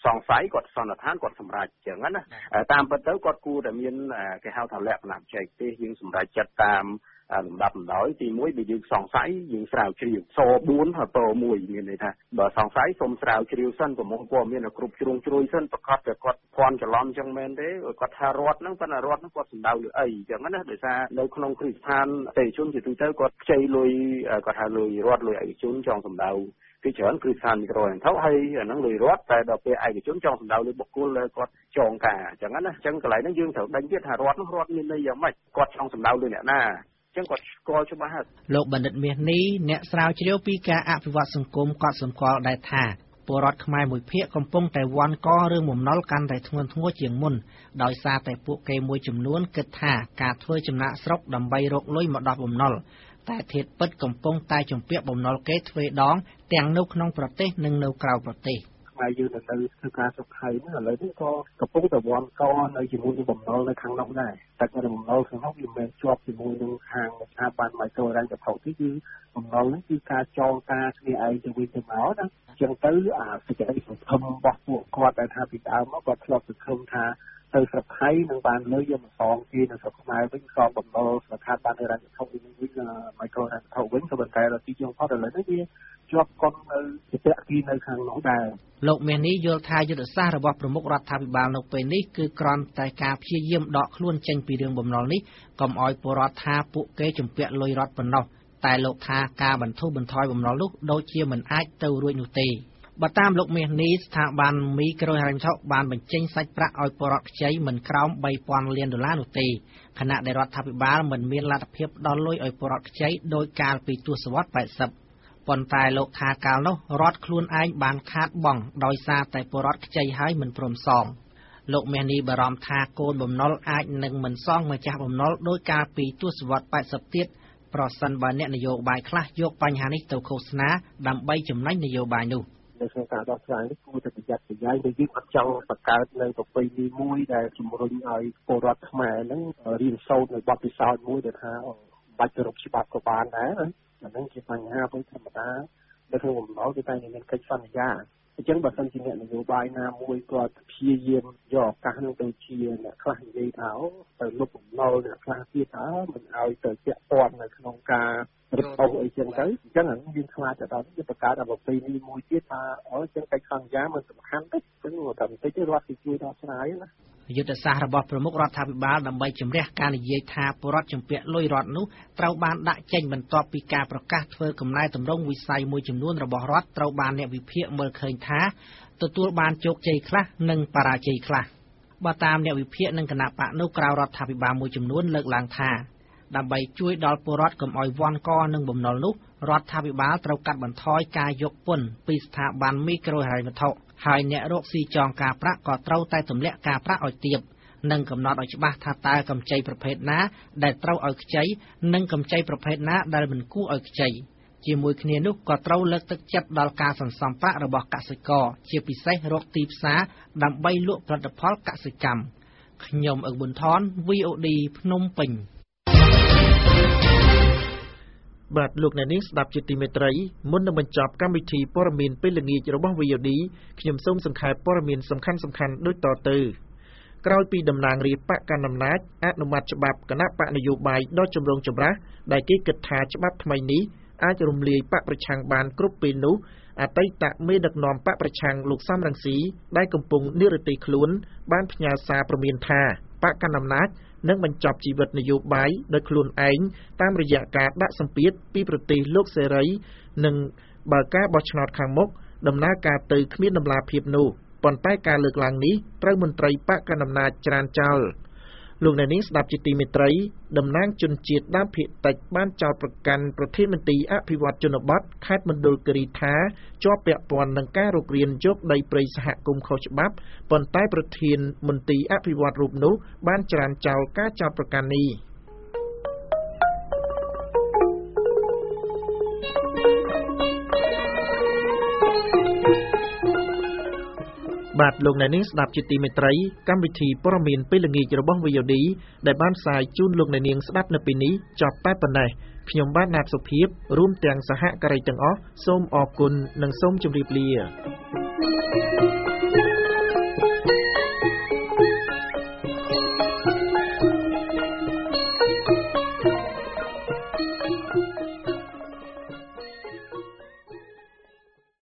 សង្ស័យគាត់សន្និដ្ឋានគាត់សម្រេចចឹងណាតាមពិតទៅគាត់គួរតែមានគេហៅថាលក្ខណៈបច្ចេកទេសយើងសម្រេចចិត្តតាមលំដាប់លំដោយទីមួយបើយើងសង្ស័យយើងស្រាវជ្រាវសបួនហើយពមួយមានន័យថាបើសង្ស័យសូមស្រាវជ្រាវសិនប្រមូលព័ត៌មានឲ្យគ្រប់ជ្រុងជ្រោយសិនប្រកាសតែគាត់ភ័ន្តច្រឡំចឹងមែនទេគាត់ថារដ្ឋហ្នឹងប៉ុន្តែរដ្ឋហ្នឹងគាត់សម្ដៅលើអីចឹងណាដោយសារនៅក្នុងគ្រឹះស្ថានអតិថិជនជាទូទៅគាត់ខ្ចីលុយគាត់ថាលុយរដ្ឋលុយឯកជនចង់សម្ដៅគឺច្រើនគ្រឹះស្ថានមីក្រូហិរញ្ញវត្ថុហើយអាហ្នឹងលុយរដ្ឋតែដល់ពេលឯកជនចង់សម្ដៅលើបុគ្គលដែលគាត់ចងការអញ្ចឹងណាអញ្ចឹងកន្លែងហ្នឹងយើងត្រូវដេញទៀតថារដ្ឋនោះរដ្ឋមានន័យយ៉ាងម៉េចគាត់ចង់សម្ដៅលើអ្នកណាចឹងគាត់ស្គាល់ច្បាស់ហើយលោកបណ្ឌិតមាសនេះអ្នកស្រាវជ្រាវពីការអភិវឌ្ឍសង្គមគាត់សម្គាល់ដែរថាពលរដ្ឋខ្មែរមួយភាគកំពុងតែវាន់ករឿងបំណុលកាន់តែធ្ងន់ធ្ងរជាងមុនដោយសារតែពួកគេមួយចំនួនគិតថាការធ្វើចំណាកស្រុកដើម្បីរកលុយមកដោះបំណុលតែធាតុពិតកំពុងតែជំពាក់បំណុលគេទ្វេដងទាំងនៅក្នុងប្រទេសនិងនៅក្រៅប្រទេសខ្មែរយើងនៅទៅធ្វើការសុខថៃហ្នឹងឥឡូវនេះក៏កំពុងតែវាន់កនៅជាមួយនឹងបំណុលនៅខាងនោះដែរតែតែបំណុលខាងនោះវាមិនមែនជាប់ជាមួយនឹងខាងស្ថាប័នមីក្រូហិរញ្ញវត្ថុទេគឺបំណុលនេះគឺការចងការគ្នាឯងទៅវិញទៅមកណាអញ្ចឹងទៅអាសេចក្តីសង្ឃឹមរបស់ពួកគាត់ដែលថាពីដើមមកគាត់ធ្លាប់សង្ឃឹមថាទៅស្រុកថៃនឹងបានលុយយកមកសងគេនៅស្រុកខ្មែរវិញសងបំណុលស្ថាប័នហិរញ្ញវត្ថុវិញវិញមីក្រូហិរញ្ញវត្ថុវិញក៏ប៉ុន្តែដល់ទីចុងផុតឥឡូវនេះវាជាប់កុននៅជាពាក់គីនៅខាងនោះដែរលោកមាសនេះយល់ថាយុទ្ធសាស្ត្ររបស់ប្រមុខរដ្ឋាភិបាលនៅពេលនេះគឺគ្រាន់តែការព្យាយាមដកខ្លួនចេញពីរឿងបំណុលនេះកុំឲ្យពលរដ្ឋថាពួកគេជំពាក់លុយរដ្ឋប៉ុណ្ណោះតែលោកថាការបន្ធូរបន្ថយបំណុលនោះដូចជាមិនអាចទៅរួចនោះទេបើតាមលោកមាសនេះស្ថាប័នមីក្រូហិរញ្ញវត្ថុបានបញ្ចេញសាច់ប្រាក់ឲ្យពលរដ្ឋខ្ចីមិនក្រោមបីពាន់លានដុល្លារនោះទេខណៈដែលរដ្ឋាភិបាលមិនមានលទ្ធភាពផ្ដល់លុយឲ្យពលរដ្ឋខ្ចីដោយកាលពីទសវត្សរ៍ ប៉ែតសិបប៉ុន្តែលោកថាកាលនោះរដ្ឋខ្លួនឯងបានខាតបង់ដោយសារតែពលរដ្ឋខ្ចីហើយមិនព្រមសងលោកមាសនេះបារម្ភថាកូនបំណុលអាចនឹងមិនសងម្ចាស់បំណុលដោយកាលពីទសវត្សរ៍ ប៉ែតសិបទៀតប្រសិនបើអ្នកនយោបាយខ្លះយកបញ្ហានេះទៅឃោសនាដើម្បីចំណេញនយោបាយនោះនៅក្នុងការដោះស្រាយនេះគួរតែប្រយ័ត្នប្រយែងដោយយើងអត់ចង់បង្កើតនៅប្រពៃណីមួយដែលជំរុញឲ្យពលរដ្ឋខ្មែរហ្នឹងរៀនសូត្រនៅបទពិសោធន៍មួយដែលថាបាច់គោរពច្បាប់ក៏បានដែរអាហ្នឹងជាបញ្ហាមួយធម្មតានៅក្នុងបំណុលគឺតែមានកិច្ចសន្យាអញ្ចឹងបើសិនជាអ្នកនយោបាយណាមួយគាត់ព្យាយាមយកឱកាសនោះទៅជាអ្នកខ្លះនិយាយថាទៅលុបបំណុលអ្នកខ្លះទៀតអើមិនឲ្យទៅពាក់ព័ន្ធនៅក្នុងការរឹតអូសអីចឹងទៅអញ្ចឹងយើងខ្លាចទៅដល់នេះបង្កើតអបពីនេះមួយទៀតថាអូអញ្ចឹងកិច្ចសន្យាមិនសំខាន់ទេអញ្ចឹងតែបន្តិចទេរដ្ឋគេជួយដោះស្រាយណាយុទ្ធសាស្ត្ររបស់ប្រមុខរដ្ឋាភិបាលដើម្បីជំរះការនិយាយថាពលរដ្ឋជំពាក់លុយរដ្ឋនោះត្រូវបានដាក់ចេញបន្ទាប់ពីការប្រកាសធ្វើកំណែទម្រង់វិស័យមួយចំនួនរបស់រដ្ឋត្រូវបានអ្នកវិភាគមើលឃើញថាទទួលបានជោគជ័យខ្លះនិងបរាជ័យខ្លះបើតាមអ្នកវិភាគនិងគណៈបកនោះក្រៅរដ្ឋាភិបាលមួយចំនួនលើកឡើងថាដើម្បីជួយដល់ពលរដ្ឋកុំឲ្យវាន់កនឹងបំណុលនោះរដ្ឋាភិបាលត្រូវកាត់បន្ថយការយកពន្ធពីស្ថាប័នមីក្រូហិរញ្ញវត្ថុហើយអ្នករកស៊ីចងការប្រាក់ក៏ត្រូវតែទម្លាក់ការប្រាក់ឲ្យទាបនិងកំណត់ឲ្យច្បាស់ថាតើកម្ចីប្រភេទណាដែលត្រូវឲ្យខ្ចីនិងកម្ចីប្រភេទណាដែលមិនគួរឲ្យខ្ចីជាមួយគ្នានោះក៏ត្រូវលើកទឹកចិត្តដល់ការសន្សំប្រាក់របស់កសិករជាពិសេសរកទីផ្សារដើម្បីលក់ផលិតផលកសិកម្មខ្ញុំអឹកប៊ុនថន វី អូ ឌី ភ្នំពេញបាទលោកអ្នកនាងស្ដាប់ជាទីមេត្រីមុននឹងបញ្ចប់កម្មវិធីព័ត៌មានពេលល្ងាចរបស់ វី អូ ឌី ខ្ញុំសូមសង្ខេបព័ត៌មានសំខាន់ៗដូចតទៅក្រោយពីតំណាងរាស្ត្របកកណ្ដាលអំណាចអនុម័តច្បាប់គណៈបកនយោបាយដ៏ចម្រូងចម្រាសដែលគេគិតថាច្បាប់ថ្មីនេះអាចរំលាយបកប្រឆាំងបានគ្រប់ពេលនោះអតីតមេដឹកនាំបកប្រឆាំងលោកសំរងស៊ីដែលកំពុងនិរទេសខ្លួនបានផ្ញើសារព្រមានថាបកកណ្ដាលអំណាចនឹងបញ្ចប់ជីវិតនយោបាយដោយខ្លួនឯងតាមរយៈការដាក់សម្ពាធពីប្រទេសលោកសេរីនិងបើការបោះឆ្នោតខាងមុខដំណើរការទៅគ្មានដំណាភាពនោះប៉ុន្តែការលើកឡើងនេះត្រូវមន្ត្រីបកកណ្ដាលអំណាចច្រានចោលលោកអ្នកនាងស្ដាប់ជាទីមេត្រីតំណាងជនជាតិដើមភាគតិចបានចោទប្រកាន់ប្រធានមន្ត្រីអភិវឌ្ឍជនបទខេត្តមណ្ឌលគិរីថាជាប់ពាក់ព័ន្ធនឹងការរុករានយកដីព្រៃសហគមន៍ខុសច្បាប់ប៉ុន្តែប្រធានមន្ត្រីអភិវឌ្ឍរូបនោះបានច្រានចោលការចោទប្រកាន់នេះបាទលោកអ្នកនាងស្ដាប់ជាទីមេត្រីកម្មវិធីព័ត៌មានពេលល្ងាចរបស់ វី អូ ឌី ដែលបានផ្សាយជូនលោកអ្នកនាងស្ដាប់នៅពេលនេះចប់តែប៉ុណ្ណេះខ្ញុំបាទណាតសុភាពរួមទាំងសហការីទាំងអស់សូមអរគុណនិងសូមជម្រាបលា